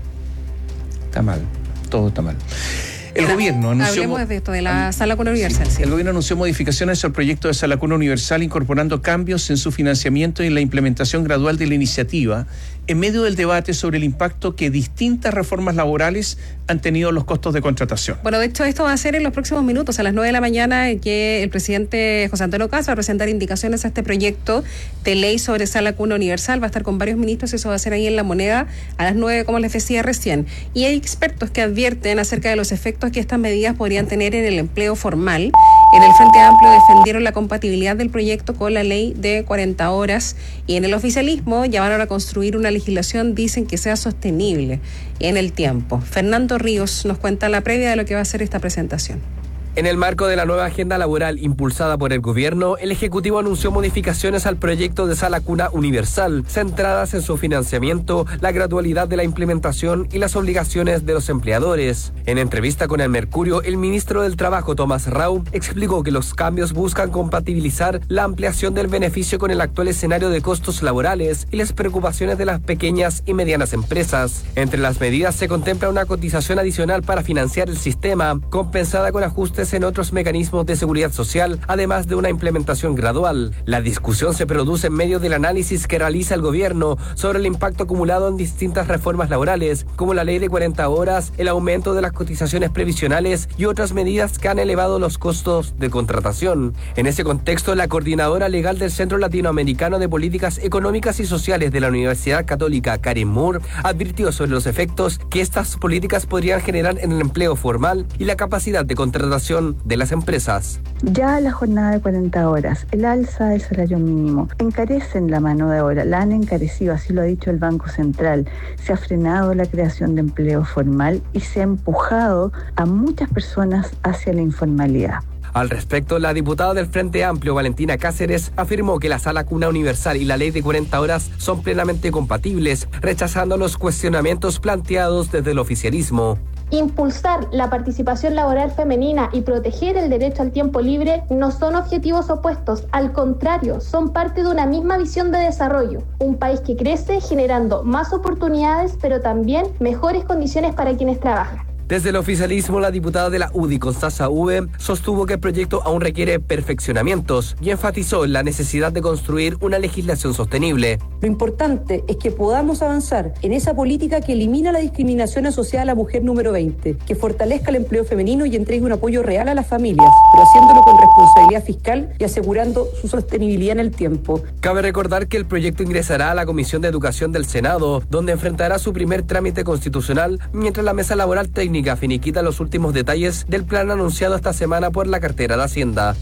está mal, todo está mal. El Ahora, gobierno anunció... Hablemos de esto, de la Sala Cuna Universal. Sí. El gobierno anunció modificaciones al proyecto de Sala Cuna Universal, incorporando cambios en su financiamiento y en la implementación gradual de la iniciativa, en medio del debate sobre el impacto que distintas reformas laborales han tenido en los costos de contratación. Bueno, de hecho, esto va a ser en los próximos minutos, a las nueve de la mañana, en que el presidente José Antonio Caz va a presentar indicaciones a este proyecto de ley sobre Sala Cuna Universal. Va a estar con varios ministros y eso va a ser ahí en La Moneda a las nueve, como les decía recién. Y hay expertos que advierten acerca de los efectos que estas medidas podrían tener en el empleo formal. En el Frente Amplio defendieron la compatibilidad del proyecto con la ley de cuarenta horas y en el oficialismo llamaron a construir una legislación, dicen, que sea sostenible en el tiempo. Fernando Ríos nos cuenta la previa de lo que va a ser esta presentación. En el marco de la nueva agenda laboral impulsada por el gobierno, el Ejecutivo anunció modificaciones al proyecto de Sala Cuna Universal, centradas en su financiamiento, la gradualidad de la implementación y las obligaciones de los empleadores. En entrevista con El Mercurio, el ministro del Trabajo, Tomás Rau, explicó que los cambios buscan compatibilizar la ampliación del beneficio con el actual escenario de costos laborales y las preocupaciones de las pequeñas y medianas empresas. Entre las medidas se contempla una cotización adicional para financiar el sistema, compensada con ajustes en otros mecanismos de seguridad social, además de una implementación gradual. La discusión se produce en medio del análisis que realiza el gobierno sobre el impacto acumulado en distintas reformas laborales, como la ley de cuarenta horas, el aumento de las cotizaciones previsionales y otras medidas que han elevado los costos de contratación. En ese contexto, la coordinadora legal del Centro Latinoamericano de Políticas Económicas y Sociales de la Universidad Católica, Karen Moore, advirtió sobre los efectos que estas políticas podrían generar en el empleo formal y la capacidad de contratación de las empresas. Ya la jornada de cuarenta horas, el alza del salario mínimo, encarecen la mano de obra, la han encarecido, así lo ha dicho el Banco Central. Se ha frenado la creación de empleo formal y se ha empujado a muchas personas hacia la informalidad. Al respecto, la diputada del Frente Amplio, Valentina Cáceres, afirmó que la Sala Cuna Universal y la ley de cuarenta horas son plenamente compatibles, rechazando los cuestionamientos planteados desde el oficialismo. Impulsar la participación laboral femenina y proteger el derecho al tiempo libre no son objetivos opuestos, al contrario, son parte de una misma visión de desarrollo. Un país que crece generando más oportunidades, pero también mejores condiciones para quienes trabajan. Desde el oficialismo, la diputada de la U D I, Constanza Uve, sostuvo que el proyecto aún requiere perfeccionamientos y enfatizó en la necesidad de construir una legislación sostenible. Lo importante es que podamos avanzar en esa política que elimina la discriminación asociada a la mujer número veinte, que fortalezca el empleo femenino y entregue un apoyo real a las familias, pero haciéndolo con responsabilidad fiscal y asegurando su sostenibilidad en el tiempo. Cabe recordar que el proyecto ingresará a la Comisión de Educación del Senado, donde enfrentará su primer trámite constitucional, mientras la mesa laboral técnica finiquita los últimos detalles del plan anunciado esta semana por la cartera de Hacienda.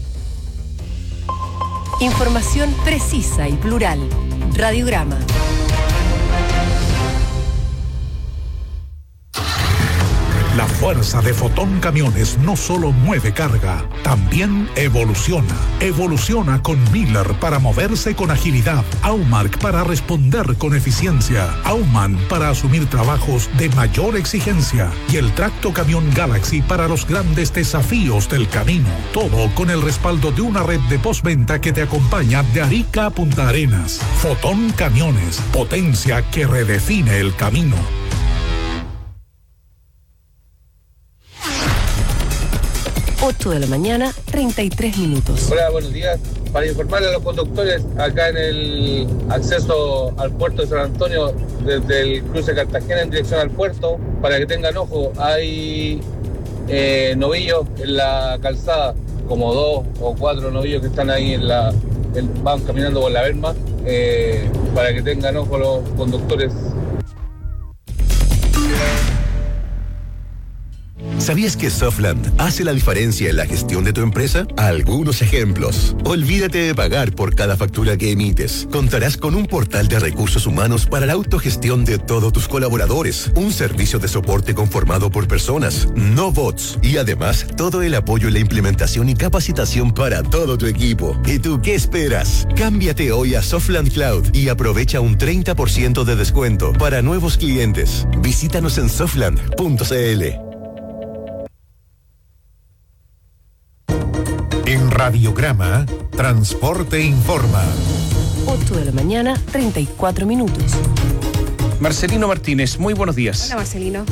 Información precisa y plural. Radiograma. La fuerza de Fotón Camiones no solo mueve carga, también evoluciona. Evoluciona con Miller para moverse con agilidad, Aumark para responder con eficiencia, Auman para asumir trabajos de mayor exigencia y el Tracto Camión Galaxy para los grandes desafíos del camino. Todo con el respaldo de una red de postventa que te acompaña de Arica a Punta Arenas. Fotón Camiones, potencia que redefine el camino. ocho de la mañana, treinta y tres minutos. Hola, buenos días. Para informarle a los conductores, acá en el acceso al puerto de San Antonio, desde el cruce Cartagena en dirección al puerto, para que tengan ojo, hay eh, novillos en la calzada, como dos o cuatro novillos que están ahí en la, en, van caminando por la berma, eh, para que tengan ojo los conductores. ¿Sabías que Softland hace la diferencia en la gestión de tu empresa? Algunos ejemplos. Olvídate de pagar por cada factura que emites. Contarás con un portal de recursos humanos para la autogestión de todos tus colaboradores, un servicio de soporte conformado por personas, no bots, y además todo el apoyo en la implementación y capacitación para todo tu equipo. ¿Y tú qué esperas? Cámbiate hoy a Softland Cloud y aprovecha un treinta por ciento de descuento para nuevos clientes. Visítanos en softland punto c l. En Radiograma, Transporte Informa. ocho de la mañana, treinta y cuatro minutos. Marcelino Martínez, muy buenos días. Hola, Marcelino.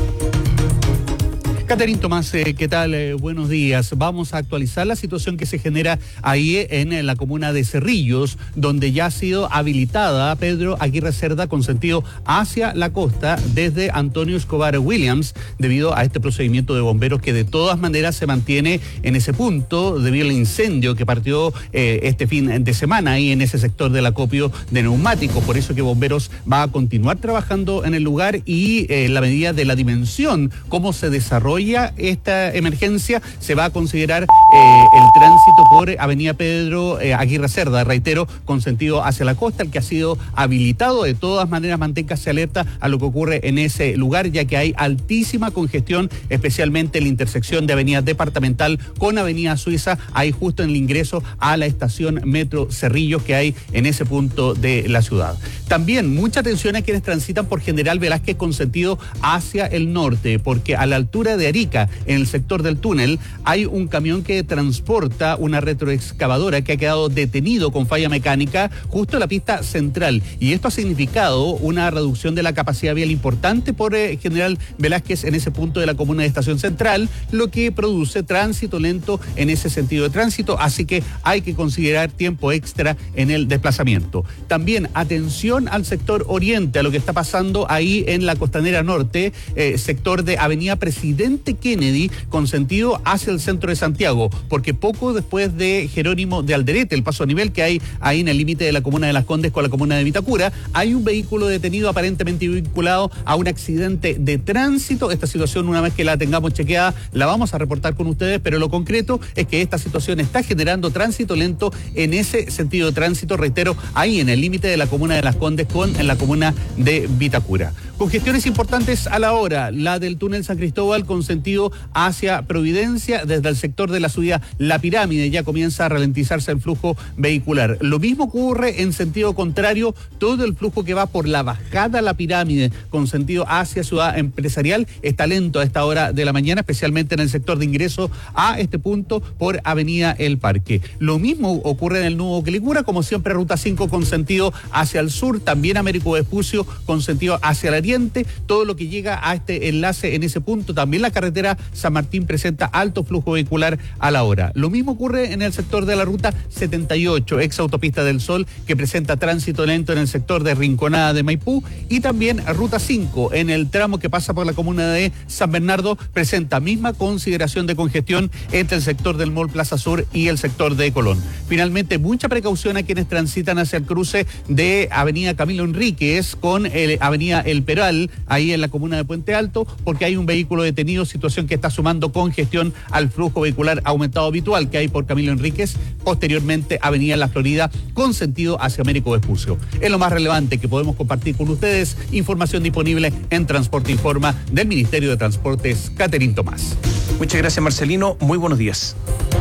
Catherine Tomás, eh, ¿qué tal? Eh, buenos días. Vamos a actualizar la situación que se genera ahí en, en la comuna de Cerrillos, donde ya ha sido habilitada Pedro Aguirre Cerda con sentido hacia la costa desde Antonio Escobar Williams, debido a este procedimiento de bomberos que de todas maneras se mantiene en ese punto debido al incendio que partió eh, este fin de semana ahí en ese sector del acopio de neumáticos. Por eso que Bomberos va a continuar trabajando en el lugar y eh, la medida de la dimensión, cómo se desarrolla esta emergencia, se va a considerar eh, el tránsito por Avenida Pedro eh, Aguirre Cerda, reitero, con sentido hacia la costa, el que ha sido habilitado. De todas maneras, manténgase alerta a lo que ocurre en ese lugar, ya que hay altísima congestión, especialmente en la intersección de Avenida Departamental con Avenida Suiza, ahí justo en el ingreso a la estación Metro Cerrillos que hay en ese punto de la ciudad. También mucha atención a quienes transitan por General Velázquez con sentido hacia el norte, porque a la altura de Arica, en el sector del túnel, hay un camión que transporta una retroexcavadora que ha quedado detenido con falla mecánica justo en la pista central, y esto ha significado una reducción de la capacidad vial importante por eh, General Velázquez en ese punto de la comuna de Estación Central, lo que produce tránsito lento en ese sentido de tránsito, así que hay que considerar tiempo extra en el desplazamiento. También atención al sector oriente, a lo que está pasando ahí en la costanera norte, eh, sector de Avenida Presidente Kennedy con sentido hacia el centro de Santiago, porque poco después de Jerónimo de Alderete, el paso a nivel que hay ahí en el límite de la comuna de Las Condes con la comuna de Vitacura, hay un vehículo detenido aparentemente vinculado a un accidente de tránsito. Esta situación, una vez que la tengamos chequeada, la vamos a reportar con ustedes, pero lo concreto es que esta situación está generando tránsito lento en ese sentido de tránsito, reitero, ahí en el límite de la comuna de Las Condes con en la comuna de Vitacura. Congestiones importantes a la hora, la del túnel San Cristóbal con sentido hacia Providencia, desde el sector de la subida La Pirámide ya comienza a ralentizarse el flujo vehicular. Lo mismo ocurre en sentido contrario, todo el flujo que va por la bajada La Pirámide con sentido hacia Ciudad Empresarial está lento a esta hora de la mañana, especialmente en el sector de ingreso a este punto por Avenida El Parque. Lo mismo ocurre en el nudo Quilicura, como siempre Ruta cinco con sentido hacia el sur, también Américo Vespucio con sentido hacia el oriente, todo lo que llega a este enlace en ese punto. También la carretera San Martín presenta alto flujo vehicular a la hora. Lo mismo ocurre en el sector de la ruta setenta y ocho, ex autopista del Sol, que presenta tránsito lento en el sector de Rinconada de Maipú, y también ruta cinco en el tramo que pasa por la comuna de San Bernardo presenta misma consideración de congestión entre el sector del Mall Plaza Sur y el sector de Colón. Finalmente, mucha precaución a quienes transitan hacia el cruce de Avenida Camilo Enríquez con el, Avenida El Peral, ahí en la comuna de Puente Alto, porque hay un vehículo detenido, situación que está sumando congestión al flujo vehicular aumentado habitual que hay por Camilo Enríquez, posteriormente Avenida La Florida con sentido hacia Américo Vespucio. Es lo más relevante que podemos compartir con ustedes, información disponible en Transporte Informa del Ministerio de Transportes. Catherine Tomás. Muchas gracias, Marcelino, muy buenos días.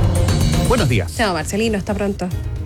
Buenos días. Chao, Marcelino, hasta pronto.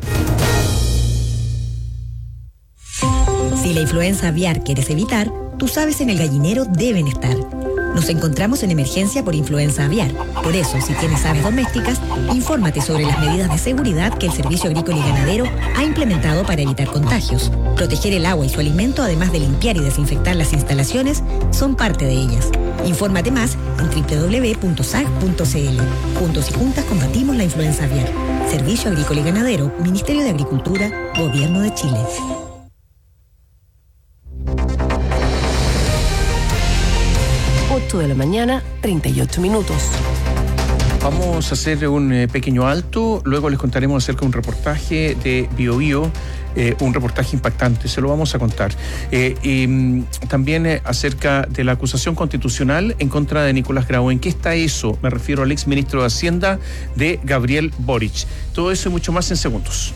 Si la influenza aviar quieres evitar, tus aves en el gallinero deben estar. Nos encontramos en emergencia por influenza aviar. Por eso, si tienes aves domésticas, infórmate sobre las medidas de seguridad que el Servicio Agrícola y Ganadero ha implementado para evitar contagios. Proteger el agua y su alimento, además de limpiar y desinfectar las instalaciones, son parte de ellas. Infórmate más en doble u doble u doble u punto s a g punto c l. Juntos y juntas combatimos la influenza aviar. Servicio Agrícola y Ganadero, Ministerio de Agricultura, Gobierno de Chile. ocho de la mañana, treinta y ocho minutos. Vamos a hacer un eh, pequeño alto, luego les contaremos acerca de un reportaje de BioBio eh, un reportaje impactante, se lo vamos a contar. Eh, y mm, también eh, acerca de la acusación constitucional en contra de Nicolás Grau. ¿En qué está eso? Me refiero al ex ministro de Hacienda de Gabriel Boric. Todo eso y mucho más en segundos.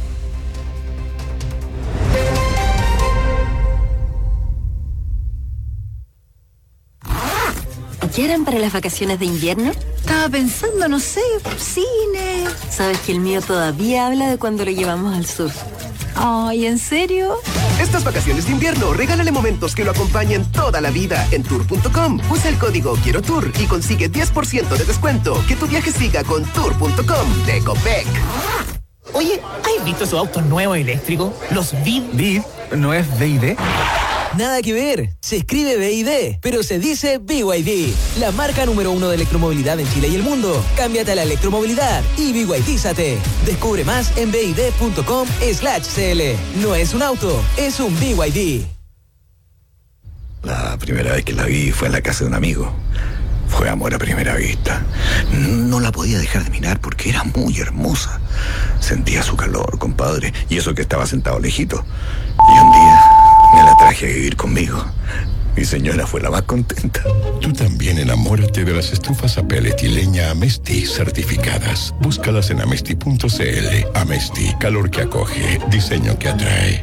¿Ya eran para las vacaciones de invierno? Estaba pensando, no sé, cine. ¿Sabes que el mío todavía habla de cuando lo llevamos al sur? Ay, ¿en serio? Estas vacaciones de invierno, regálale momentos que lo acompañen toda la vida en tour punto com. Usa el código Quiero Tour y consigue diez por ciento de descuento. Que tu viaje siga con tour punto com de Copec. Oye, ¿has visto esos autos nuevos eléctricos? Los V I D. ¿V I D? ¿No es V I D? Nada que ver, se escribe V I D, pero se dice B Y D, la marca número uno de electromovilidad en Chile y el mundo. Cámbiate a la electromovilidad y B Y D-zate. Descubre más en B I D punto com slash C L. No es un auto, es un B Y D. La primera vez que la vi fue en la casa de un amigo. Fue amor a primera vista. No la podía dejar de mirar porque era muy hermosa. Sentía su calor, compadre, y eso que estaba sentado lejito. Y un día me la traje a vivir conmigo. Mi señora fue la más contenta. Tú también enamórate de las estufas a pellet y leña Amesti certificadas. Búscalas en amesti punto c l. Amesti, calor que acoge, diseño que atrae.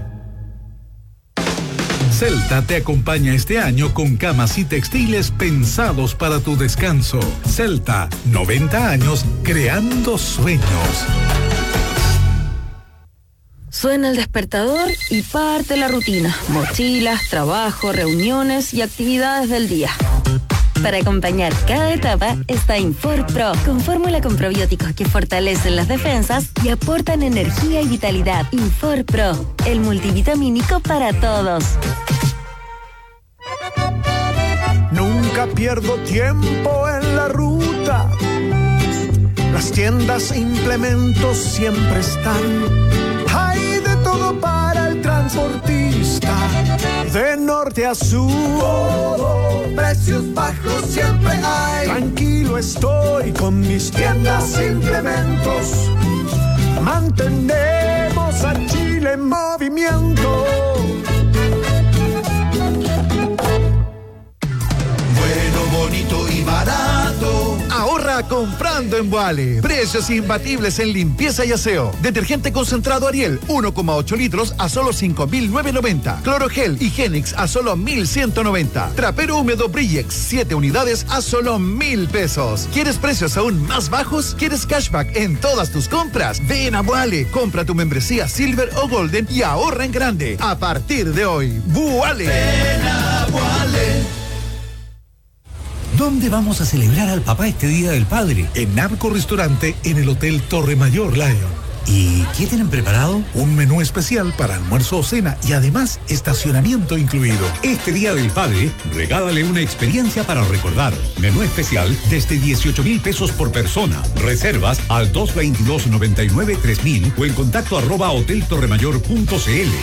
Celta te acompaña este año con camas y textiles pensados para tu descanso. Celta, noventa años creando sueños. Suena el despertador y parte la rutina. Mochilas, trabajo, reuniones y actividades del día. Para acompañar cada etapa está Infor Pro, con fórmula con probióticos que fortalecen las defensas y aportan energía y vitalidad. Infor Pro, el multivitamínico para todos. Nunca pierdo tiempo en la ruta. Las tiendas e implementos siempre están. Hay de todo para el transportista, de norte a sur. Todo, precios bajos siempre hay. Tranquilo estoy con mis tiendas e implementos. Mantenemos a Chile en movimiento. Bueno, bonito y barato. Ahorra comprando en Vuale. Precios imbatibles en limpieza y aseo. Detergente concentrado Ariel, uno coma ocho litros a solo cinco mil novecientos noventa. Clorogel y Genix a solo mil ciento noventa. Trapero húmedo Brillex, siete unidades a solo mil pesos. ¿Quieres precios aún más bajos? ¿Quieres cashback en todas tus compras? Ven a Vuale. Compra tu membresía Silver o Golden y ahorra en grande. A partir de hoy, Vuale. Ven a Vuale. ¿Dónde vamos a celebrar al papá este Día del Padre? En Narco Restaurante, en el Hotel Torre Mayor Lion. ¿Y qué tienen preparado? Un menú especial para almuerzo o cena y además estacionamiento incluido. Este Día del Padre, regálale una experiencia para recordar. Menú especial desde dieciocho mil pesos por persona. Reservas al dos veintidós noventa y nueve tres mil o en contacto arroba hotel torremayor punto c l.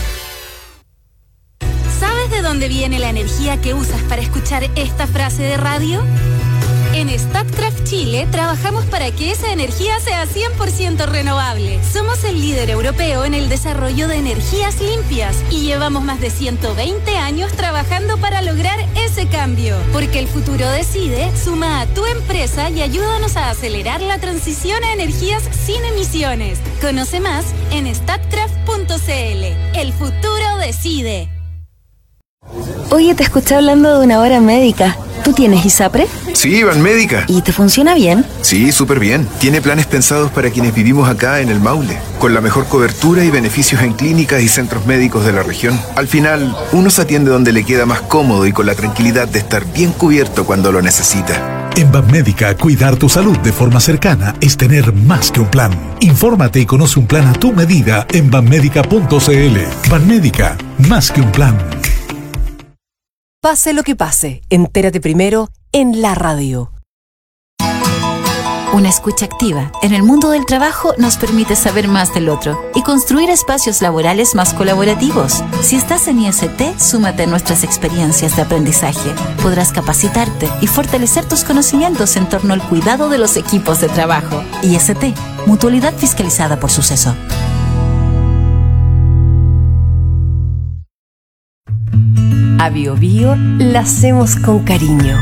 ¿Sabes de dónde viene la energía que usas para escuchar esta frase de radio? En Statkraft Chile trabajamos para que esa energía sea cien por ciento renovable. Somos el líder europeo en el desarrollo de energías limpias y llevamos más de ciento veinte años trabajando para lograr ese cambio. Porque el futuro decide, suma a tu empresa y ayúdanos a acelerar la transición a energías sin emisiones. Conoce más en statkraft punto c l. El futuro decide. Oye, te escuché hablando de una hora médica. ¿Tú tienes ISAPRE? Sí, Banmédica. ¿Y te funciona bien? Sí, súper bien. Tiene planes pensados para quienes vivimos acá en el Maule, con la mejor cobertura y beneficios en clínicas y centros médicos de la región. Al final, uno se atiende donde le queda más cómodo y con la tranquilidad de estar bien cubierto cuando lo necesita. En Banmédica, cuidar tu salud de forma cercana es tener más que un plan. Infórmate y conoce un plan a tu medida en banmédica punto c l. Banmédica, más que un plan. Pase lo que pase, entérate primero en la radio. Una escucha activa en el mundo del trabajo nos permite saber más del otro y construir espacios laborales más colaborativos. Si estás en I S T, súmate a nuestras experiencias de aprendizaje. Podrás capacitarte y fortalecer tus conocimientos en torno al cuidado de los equipos de trabajo. I S T, mutualidad fiscalizada por Suceso. A Bio Bio la hacemos con cariño.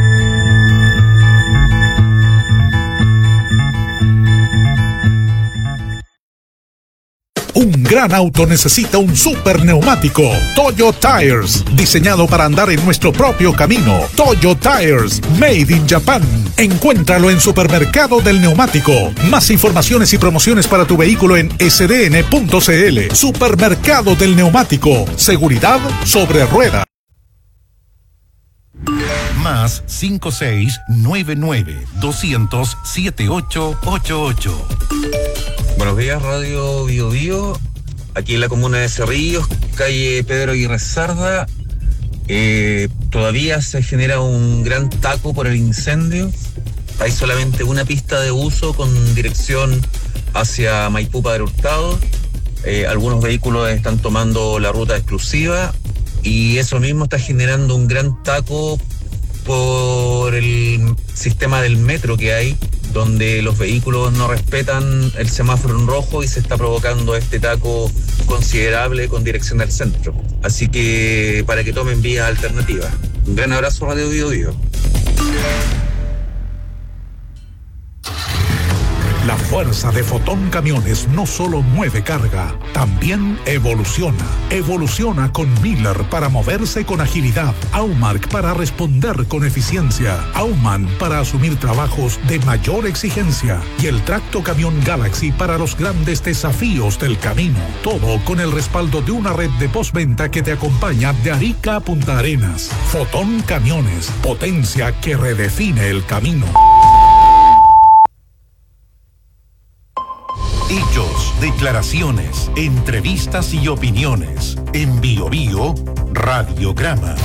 Un gran auto necesita un super neumático. Toyo Tires, diseñado para andar en nuestro propio camino. Toyo Tires, made in Japan. Encuéntralo en Supermercado del Neumático. Más informaciones y promociones para tu vehículo en s d n punto c l. Supermercado del Neumático. Seguridad sobre rueda. Más cinco seis nueve nueve dos cero cero siete ocho ocho ocho. Buenos días, Radio Bio Bio, aquí en la comuna de Cerrillos, calle Pedro Aguirre Cerda. Eh, todavía se genera un gran taco por el incendio. Hay solamente una pista de uso con dirección hacia Maipú Padre Hurtado. Eh, algunos vehículos están tomando la ruta exclusiva y eso mismo está generando un gran taco por el sistema del metro que hay, donde los vehículos no respetan el semáforo en rojo y se está provocando este taco considerable con dirección al centro. Así que para que tomen vías alternativas. Un gran abrazo, Radio Bio Bio. La fuerza de Fotón Camiones no solo mueve carga, también evoluciona. Evoluciona con Miller para moverse con agilidad, Aumark para responder con eficiencia, Auman para asumir trabajos de mayor exigencia y el tracto camión Galaxy para los grandes desafíos del camino. Todo con el respaldo de una red de postventa que te acompaña de Arica a Punta Arenas. Fotón Camiones, potencia que redefine el camino. Hechos, declaraciones, entrevistas y opiniones. En Bio Bio, Radiograma.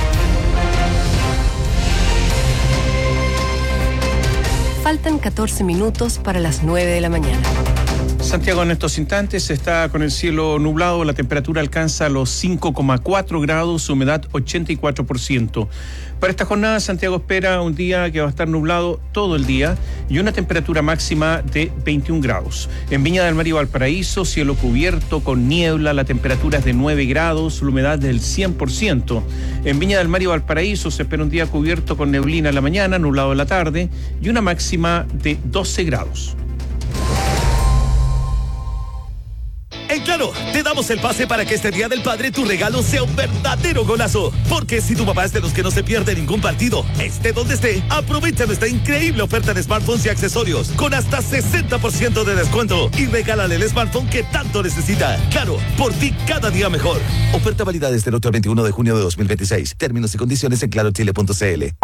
Faltan catorce minutos para las nueve de la mañana. Santiago en estos instantes está con el cielo nublado, la temperatura alcanza los cinco coma cuatro grados, humedad ochenta y cuatro por ciento. Para esta jornada Santiago espera un día que va a estar nublado todo el día y una temperatura máxima de veintiún grados. En Viña del Mar y Valparaíso, cielo cubierto con niebla, la temperatura es de nueve grados, la humedad del cien por ciento. En Viña del Mar y Valparaíso se espera un día cubierto con neblina en la mañana, nublado en la tarde y una máxima de doce grados. En Claro, te damos el pase para que este Día del Padre tu regalo sea un verdadero golazo. Porque si tu papá es de los que no se pierde ningún partido, esté donde esté, aprovecha nuestra increíble oferta de smartphones y accesorios con hasta sesenta por ciento de descuento y regálale el smartphone que tanto necesita. Claro, por ti cada día mejor. Oferta válida desde el otro veintiuno de junio de dos mil veintiséis. Términos y condiciones en claro chile punto c l.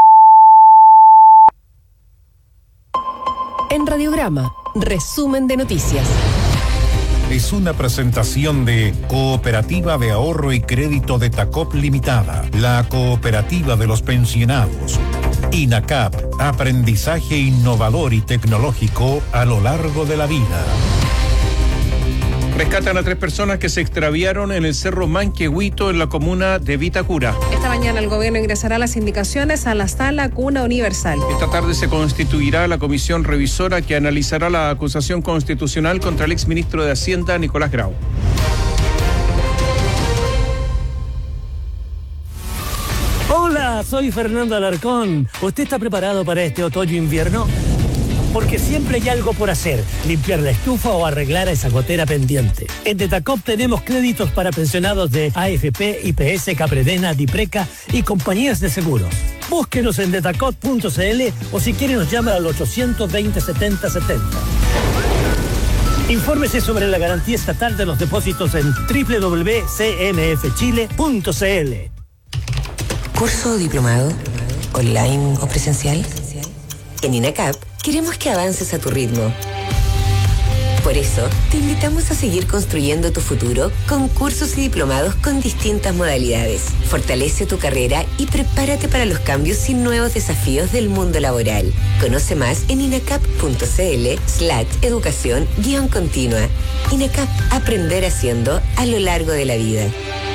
En Radiograma, resumen de noticias. Es una presentación de Cooperativa de Ahorro y Crédito de Tacop Limitada, la cooperativa de los pensionados. INACAP, aprendizaje innovador y tecnológico a lo largo de la vida. Rescatan a tres personas que se extraviaron en el Cerro Manquehuito en la comuna de Vitacura. Esta mañana el gobierno ingresará las indicaciones a la Sala Cuna Universal. Esta tarde se constituirá la comisión revisora que analizará la acusación constitucional contra el exministro de Hacienda, Nicolás Grau. Hola, soy Fernando Alarcón. ¿Usted está preparado para este otoño-invierno? Porque siempre hay algo por hacer, limpiar la estufa o arreglar a esa gotera pendiente. En Detacop tenemos créditos para pensionados de A F P, I P S, Capredena, Dipreca y compañías de seguros. Búsquenos en detacop punto c l o si quiere nos llama al ochocientos veinte setenta setenta. Infórmese sobre la garantía estatal de los depósitos en doble u doble u doble u punto c m f chile punto c l. ¿Curso o diplomado? ¿Online o presencial? En INACAP queremos que avances a tu ritmo. Por eso, te invitamos a seguir construyendo tu futuro con cursos y diplomados con distintas modalidades. Fortalece tu carrera y prepárate para los cambios y nuevos desafíos del mundo laboral. Conoce más en inacap punto c l slash educación guión continua. INACAP, aprender haciendo a lo largo de la vida.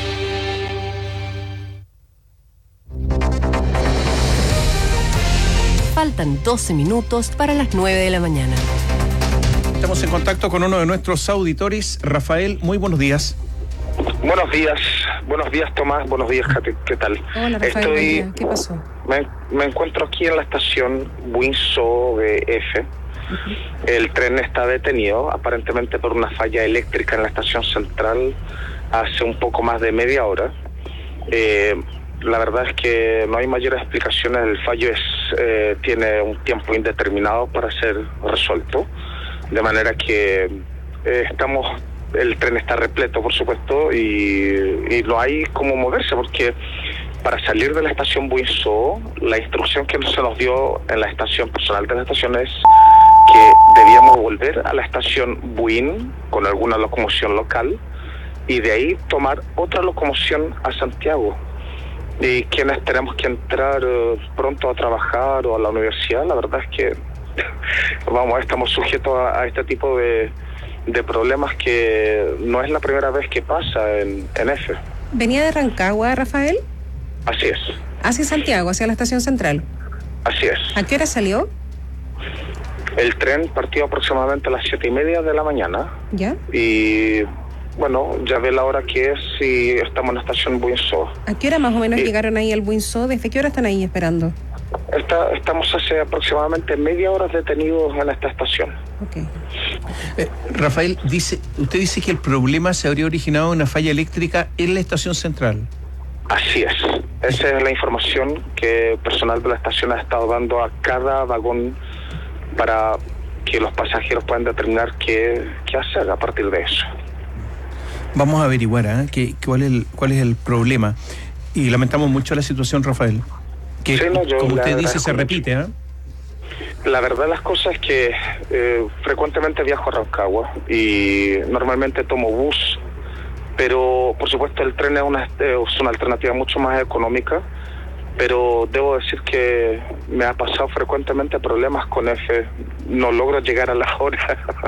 Faltan doce minutos para las nueve de la mañana. Estamos en contacto con uno de nuestros auditores, Rafael. Muy buenos días. Buenos días. Buenos días, Tomás. Buenos días, Katy. ¿Qué tal? Hola, Rafael. Estoy, ¿Qué pasó? Me, me encuentro aquí en la estación Windsor de F. Uh-huh. El tren está detenido, aparentemente por una falla eléctrica en la estación central hace un poco más de media hora. Eh, la verdad es que no hay mayores explicaciones. El fallo es eh, tiene un tiempo indeterminado para ser resuelto, de manera que eh, estamos... El tren está repleto, por supuesto, y, y no hay cómo moverse, porque para salir de la estación Windsor, la instrucción que se nos dio en la estación personal de la estación es que debíamos volver a la estación Buin con alguna locomoción local y de ahí tomar otra locomoción a Santiago. Y quienes tenemos que entrar uh, pronto a trabajar o a la universidad, la verdad es que vamos, estamos sujetos a, a este tipo de... de problemas que no es la primera vez que pasa en, en F. ¿Venía de Rancagua, Rafael? Así es. Hacia Santiago, hacia la estación central. Así es. ¿A qué hora salió? El tren partió aproximadamente a las siete y media de la mañana. ¿Ya? Y bueno, ya ve la hora que es y estamos en la estación Windsor. ¿A qué hora más o menos y... llegaron ahí al Windsor? ¿Desde qué hora están ahí esperando? Está, estamos hace aproximadamente media hora detenidos en esta estación. Okay. Eh, Rafael, dice, usted dice que el problema se habría originado en una falla eléctrica en la estación central. Así es. Esa es la información que el personal de la estación ha estado dando a cada vagón para que los pasajeros puedan determinar qué, qué hacer a partir de eso. Vamos a averiguar ¿eh? ¿Qué, cuál, es el, cuál es el problema. Y lamentamos mucho la situación, Rafael. Que, sí, no, como usted dice, se repite, ¿eh? La verdad de las cosas es que eh, frecuentemente viajo a Rancagua y normalmente tomo bus, pero por supuesto el tren es una, es una alternativa mucho más económica, pero debo decir que me ha pasado frecuentemente problemas con F, no logro llegar a las horas.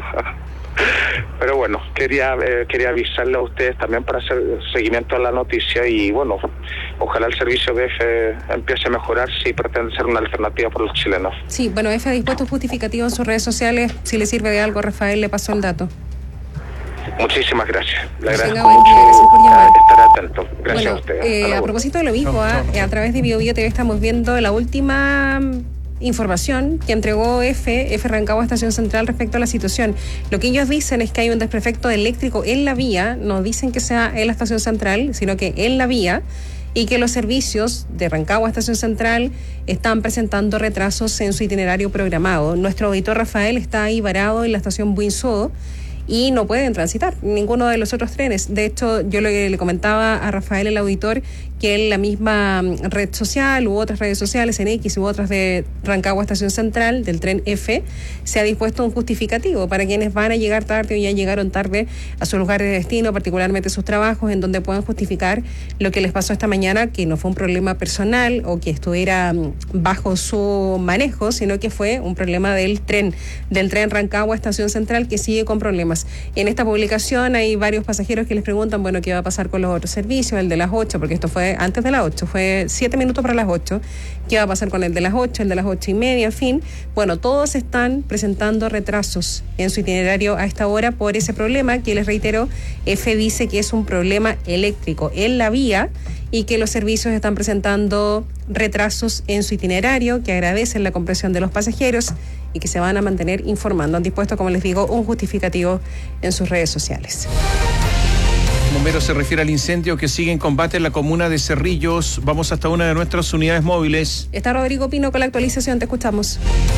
Pero bueno, quería eh, quería avisarle a ustedes también para hacer seguimiento a la noticia y bueno, ojalá el servicio de F empiece a mejorar si pretende ser una alternativa para los chilenos. Sí, bueno, F ha dispuesto un justificativo en sus redes sociales. Si le sirve de algo, Rafael le pasó el dato. Muchísimas gracias. Le agradezco Venga, buen día, gracias por llamar. Estar atento. Gracias bueno, a ustedes. Eh, a, a propósito de lo mismo, no, no, no. a través de Bio Bio T V estamos viendo la última información que entregó F, F Rancagua Estación Central respecto a la situación. Lo que ellos dicen es que hay un desperfecto eléctrico en la vía, no dicen que sea en la Estación Central, sino que en la vía, y que los servicios de Rancagua Estación Central están presentando retrasos en su itinerario programado. Nuestro auditor Rafael está ahí varado en la estación Windsor y no pueden transitar ninguno de los otros trenes. De hecho, yo le, le comentaba a Rafael, el auditor, que en la misma red social u otras redes sociales, en X u otras de Rancagua Estación Central, del tren F, se ha dispuesto un justificativo para quienes van a llegar tarde o ya llegaron tarde a su lugar de destino, particularmente sus trabajos, en donde puedan justificar lo que les pasó esta mañana, que no fue un problema personal o que estuviera bajo su manejo, sino que fue un problema del tren, del tren Rancagua Estación Central, que sigue con problemas. Y en esta publicación hay varios pasajeros que les preguntan, bueno, ¿qué va a pasar con los otros servicios? El de las ocho, porque esto fue antes de las ocho, fue siete minutos para las ocho. ¿Qué va a pasar con el de las ocho, el de las ocho y media, en fin? Bueno, todos están presentando retrasos en su itinerario a esta hora por ese problema que, les reitero, F dice que es un problema eléctrico en la vía y que los servicios están presentando retrasos en su itinerario, que agradecen la comprensión de los pasajeros y que se van a mantener informando. Han dispuesto, como les digo, un justificativo en sus redes sociales. Bomberos se refiere al incendio que sigue en combate en la comuna de Cerrillos. Vamos hasta una de nuestras unidades móviles. Está Rodrigo Pino con la actualización, te escuchamos.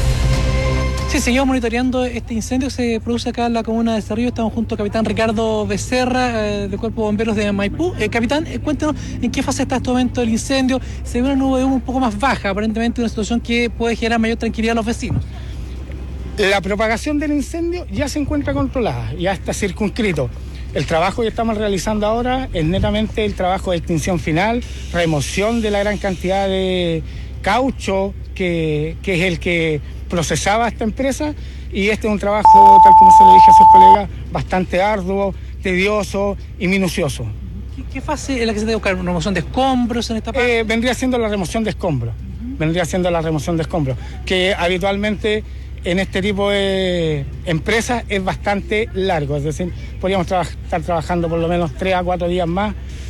Sí, seguimos monitoreando este incendio que se produce acá en la comuna de Cerrillos. Estamos junto al capitán Ricardo Becerra, eh, del Cuerpo de Bomberos de Maipú. Eh, capitán, eh, cuéntanos en qué fase está este momento el incendio. Se ve una nube de humo un poco más baja, aparentemente una situación que puede generar mayor tranquilidad a los vecinos. La propagación del incendio ya se encuentra controlada, ya está circunscrito. El trabajo que estamos realizando ahora es netamente el trabajo de extinción final, remoción de la gran cantidad de caucho que, que es el que procesaba esta empresa, y este es un trabajo, tal como se le dije a sus colegas, bastante arduo, tedioso y minucioso. ¿Qué, qué fase es la que se debe buscar? ¿Remoción de escombros en esta parte? Eh, vendría siendo la remoción de escombros, uh-huh. vendría siendo la remoción de escombros, que habitualmente en este tipo de empresas es bastante largo, es decir, podríamos traba- estar trabajando por lo menos tres a cuatro días más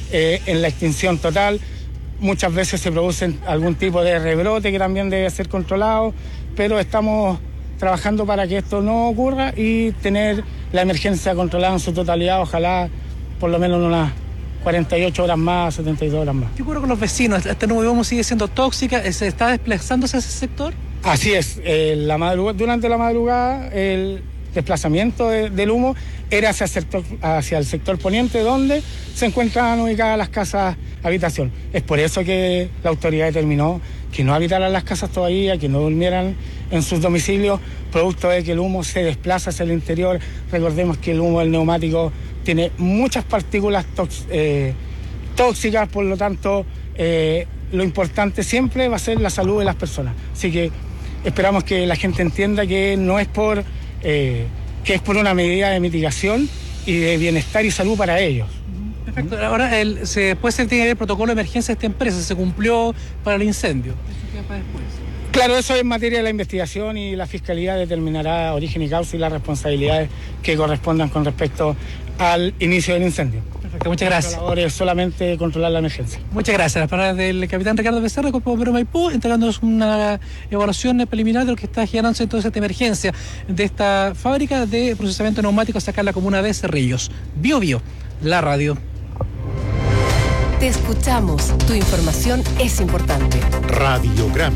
eh, en la extinción total. Muchas veces se producen algún tipo de rebrote que también debe ser controlado, pero estamos trabajando para que esto no ocurra y tener la emergencia controlada en su totalidad, ojalá por lo menos unas cuarenta y ocho horas más, setenta y dos horas más. ¿Qué ocurre con los vecinos? ¿Esta nube de humo sigue siendo tóxica? ¿Se está desplazándose a ese sector? Así es, eh, la madrugada, durante la madrugada el desplazamiento de, del humo era hacia el, sector, hacia el sector poniente, donde se encuentran ubicadas las casas habitación. Es por eso que la autoridad determinó que no habitaran las casas todavía, que no durmieran en sus domicilios, producto de que el humo se desplaza hacia el interior. Recordemos que el humo del neumático tiene muchas partículas tóx- eh, tóxicas, por lo tanto, eh, lo importante siempre va a ser la salud de las personas. Así que esperamos que la gente entienda que no es por, eh, que es por una medida de mitigación y de bienestar y salud para ellos. Perfecto. Ahora, el, se, después se tiene el protocolo de emergencia de esta empresa, se cumplió para el incendio. Eso queda para después. Claro, eso es materia de la investigación y la Fiscalía determinará origen y causa y las responsabilidades que correspondan con respecto al inicio del incendio. Perfecto, muchas gracias. Ahora es solamente controlar la emergencia. Muchas gracias. Las palabras del capitán Ricardo Becerra, Cuerpo Bombero Maipú, entregándonos una evaluación preliminar de lo que está generando entonces esta emergencia de esta fábrica de procesamiento de neumáticos acá en la comuna de Cerrillos. Bio Bio, la radio. Te escuchamos. Tu información es importante. Radiograma.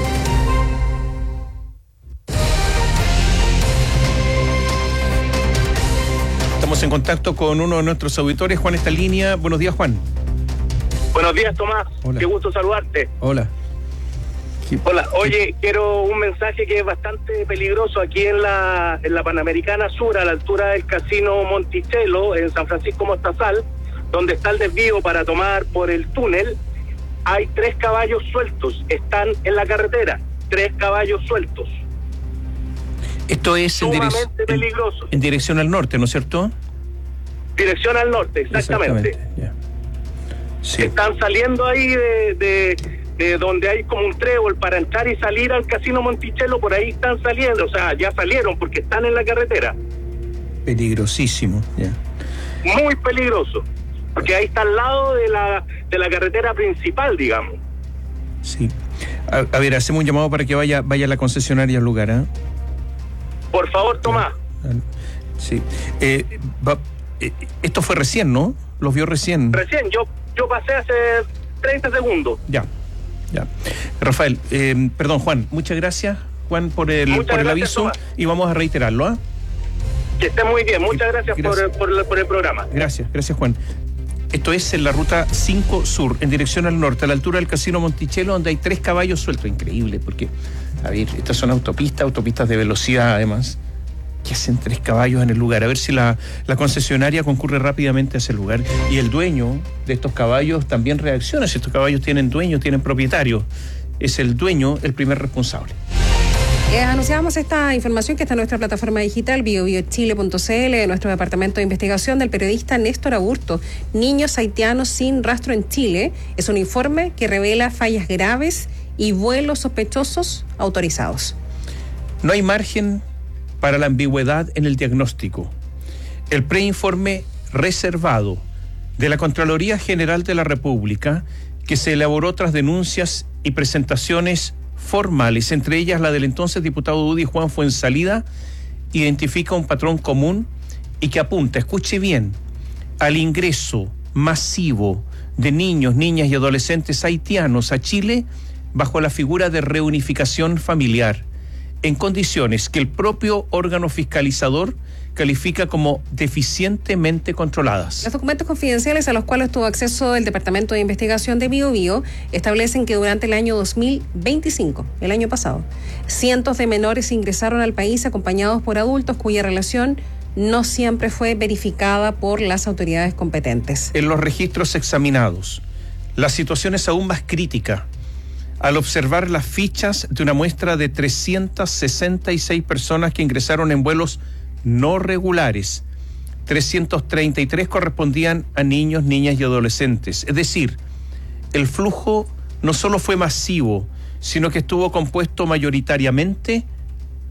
Estamos en contacto con uno de nuestros auditores, Juan, esta línea. Buenos días, Juan. Buenos días, Tomás. Hola. Qué gusto saludarte. Hola. Hola. Oye, quiero un mensaje que es bastante peligroso aquí en la, en la Panamericana Sur, a la altura del Casino Monticello, en San Francisco Mostazal, donde está el desvío para tomar por el túnel. Hay tres caballos sueltos, están en la carretera, tres caballos sueltos. Esto es en, direc- Sumamente peligroso. en, en dirección al norte, ¿no es cierto? Dirección al norte, exactamente. Exactamente, ya. Sí. Están saliendo ahí de, de, de donde hay como un trébol para entrar y salir al Casino Monticello, por ahí están saliendo, o sea, ya salieron porque están en la carretera. Peligrosísimo, ya. Muy peligroso, porque ahí está al lado de la, de la carretera principal, digamos. Sí. A, a ver, hacemos un llamado para que vaya, vaya a la concesionaria al lugar, ¿eh? Por favor, Tomás. Sí. Eh, va, eh, esto fue recién, ¿no? Los vio recién. Recién, yo, yo pasé hace treinta segundos. Ya, ya. Rafael, eh, perdón, Juan, muchas gracias, Juan, por el, por el gracias, aviso, Tomás. Y vamos a reiterarlo, ¿ah? ¿eh? Que esté muy bien, muchas gracias, Gracias. Por, por, por el programa. Gracias, gracias, Juan. Esto es en la ruta cinco Sur, en dirección al norte, a la altura del Casino Monticello, donde hay tres caballos sueltos. Increíble, porque, a ver, estas son autopistas, autopistas de velocidad, además. ¿Qué hacen tres caballos en el lugar? A ver si la, la concesionaria concurre rápidamente a ese lugar. Y el dueño de estos caballos también reacciona. Si estos caballos tienen dueño, tienen propietario. Es el dueño el primer responsable. Eh, anunciamos esta información que está en nuestra plataforma digital bio bio chile punto c l, de nuestro departamento de investigación, del periodista Néstor Aburto. Niños haitianos sin rastro en Chile. Es un informe que revela fallas graves y vuelos sospechosos autorizados. No hay margen para la ambigüedad en el diagnóstico. El preinforme reservado de la Contraloría General de la República, que se elaboró tras denuncias y presentaciones formales, entre ellas la del entonces diputado Udi Juan Fuenzalida, identifica un patrón común y que apunta, escuche bien, al ingreso masivo de niños, niñas y adolescentes haitianos a Chile bajo la figura de reunificación familiar, en condiciones que el propio órgano fiscalizador califica como deficientemente controladas. Los documentos confidenciales a los cuales tuvo acceso el Departamento de Investigación de Bio Bio establecen que durante el año dos mil veinticinco, el año pasado, cientos de menores ingresaron al país acompañados por adultos cuya relación no siempre fue verificada por las autoridades competentes. En los registros examinados, la situación es aún más crítica al observar las fichas de una muestra de trescientas sesenta y seis personas que ingresaron en vuelos no regulares. trescientos treinta y tres correspondían a niños, niñas y adolescentes. Es decir, el flujo no solo fue masivo, sino que estuvo compuesto mayoritariamente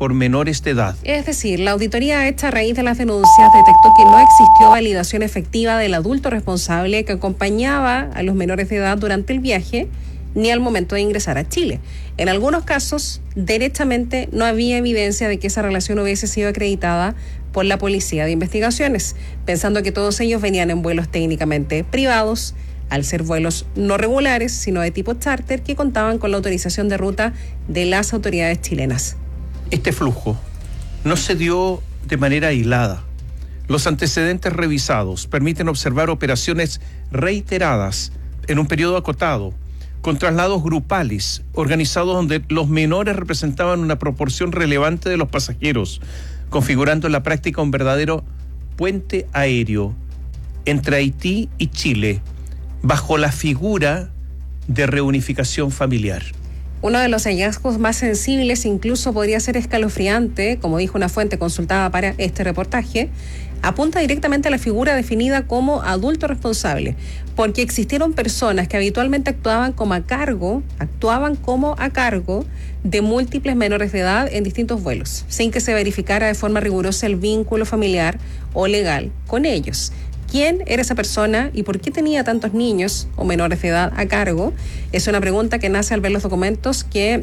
por menores de edad. Es decir, la auditoría hecha a raíz de las denuncias detectó que no existió validación efectiva del adulto responsable que acompañaba a los menores de edad durante el viaje ni al momento de ingresar a Chile. En algunos casos, derechamente no había evidencia de que esa relación hubiese sido acreditada por la Policía de Investigaciones, pensando que todos ellos venían en vuelos técnicamente privados, al ser vuelos no regulares, sino de tipo charter, que contaban con la autorización de ruta de las autoridades chilenas. Este flujo no se dio de manera aislada. Los antecedentes revisados permiten observar operaciones reiteradas en un periodo acotado, con traslados grupales, organizados donde los menores representaban una proporción relevante de los pasajeros, configurando en la práctica un verdadero puente aéreo entre Haití y Chile, bajo la figura de reunificación familiar. Uno de los hallazgos más sensibles, incluso podría ser escalofriante, como dijo una fuente consultada para este reportaje, apunta directamente a la figura definida como adulto responsable, porque existieron personas que habitualmente actuaban como a cargo, actuaban como a cargo de múltiples menores de edad en distintos vuelos, sin que se verificara de forma rigurosa el vínculo familiar o legal con ellos. ¿Quién era esa persona y por qué tenía tantos niños o menores de edad a cargo? Es una pregunta que nace al ver los documentos que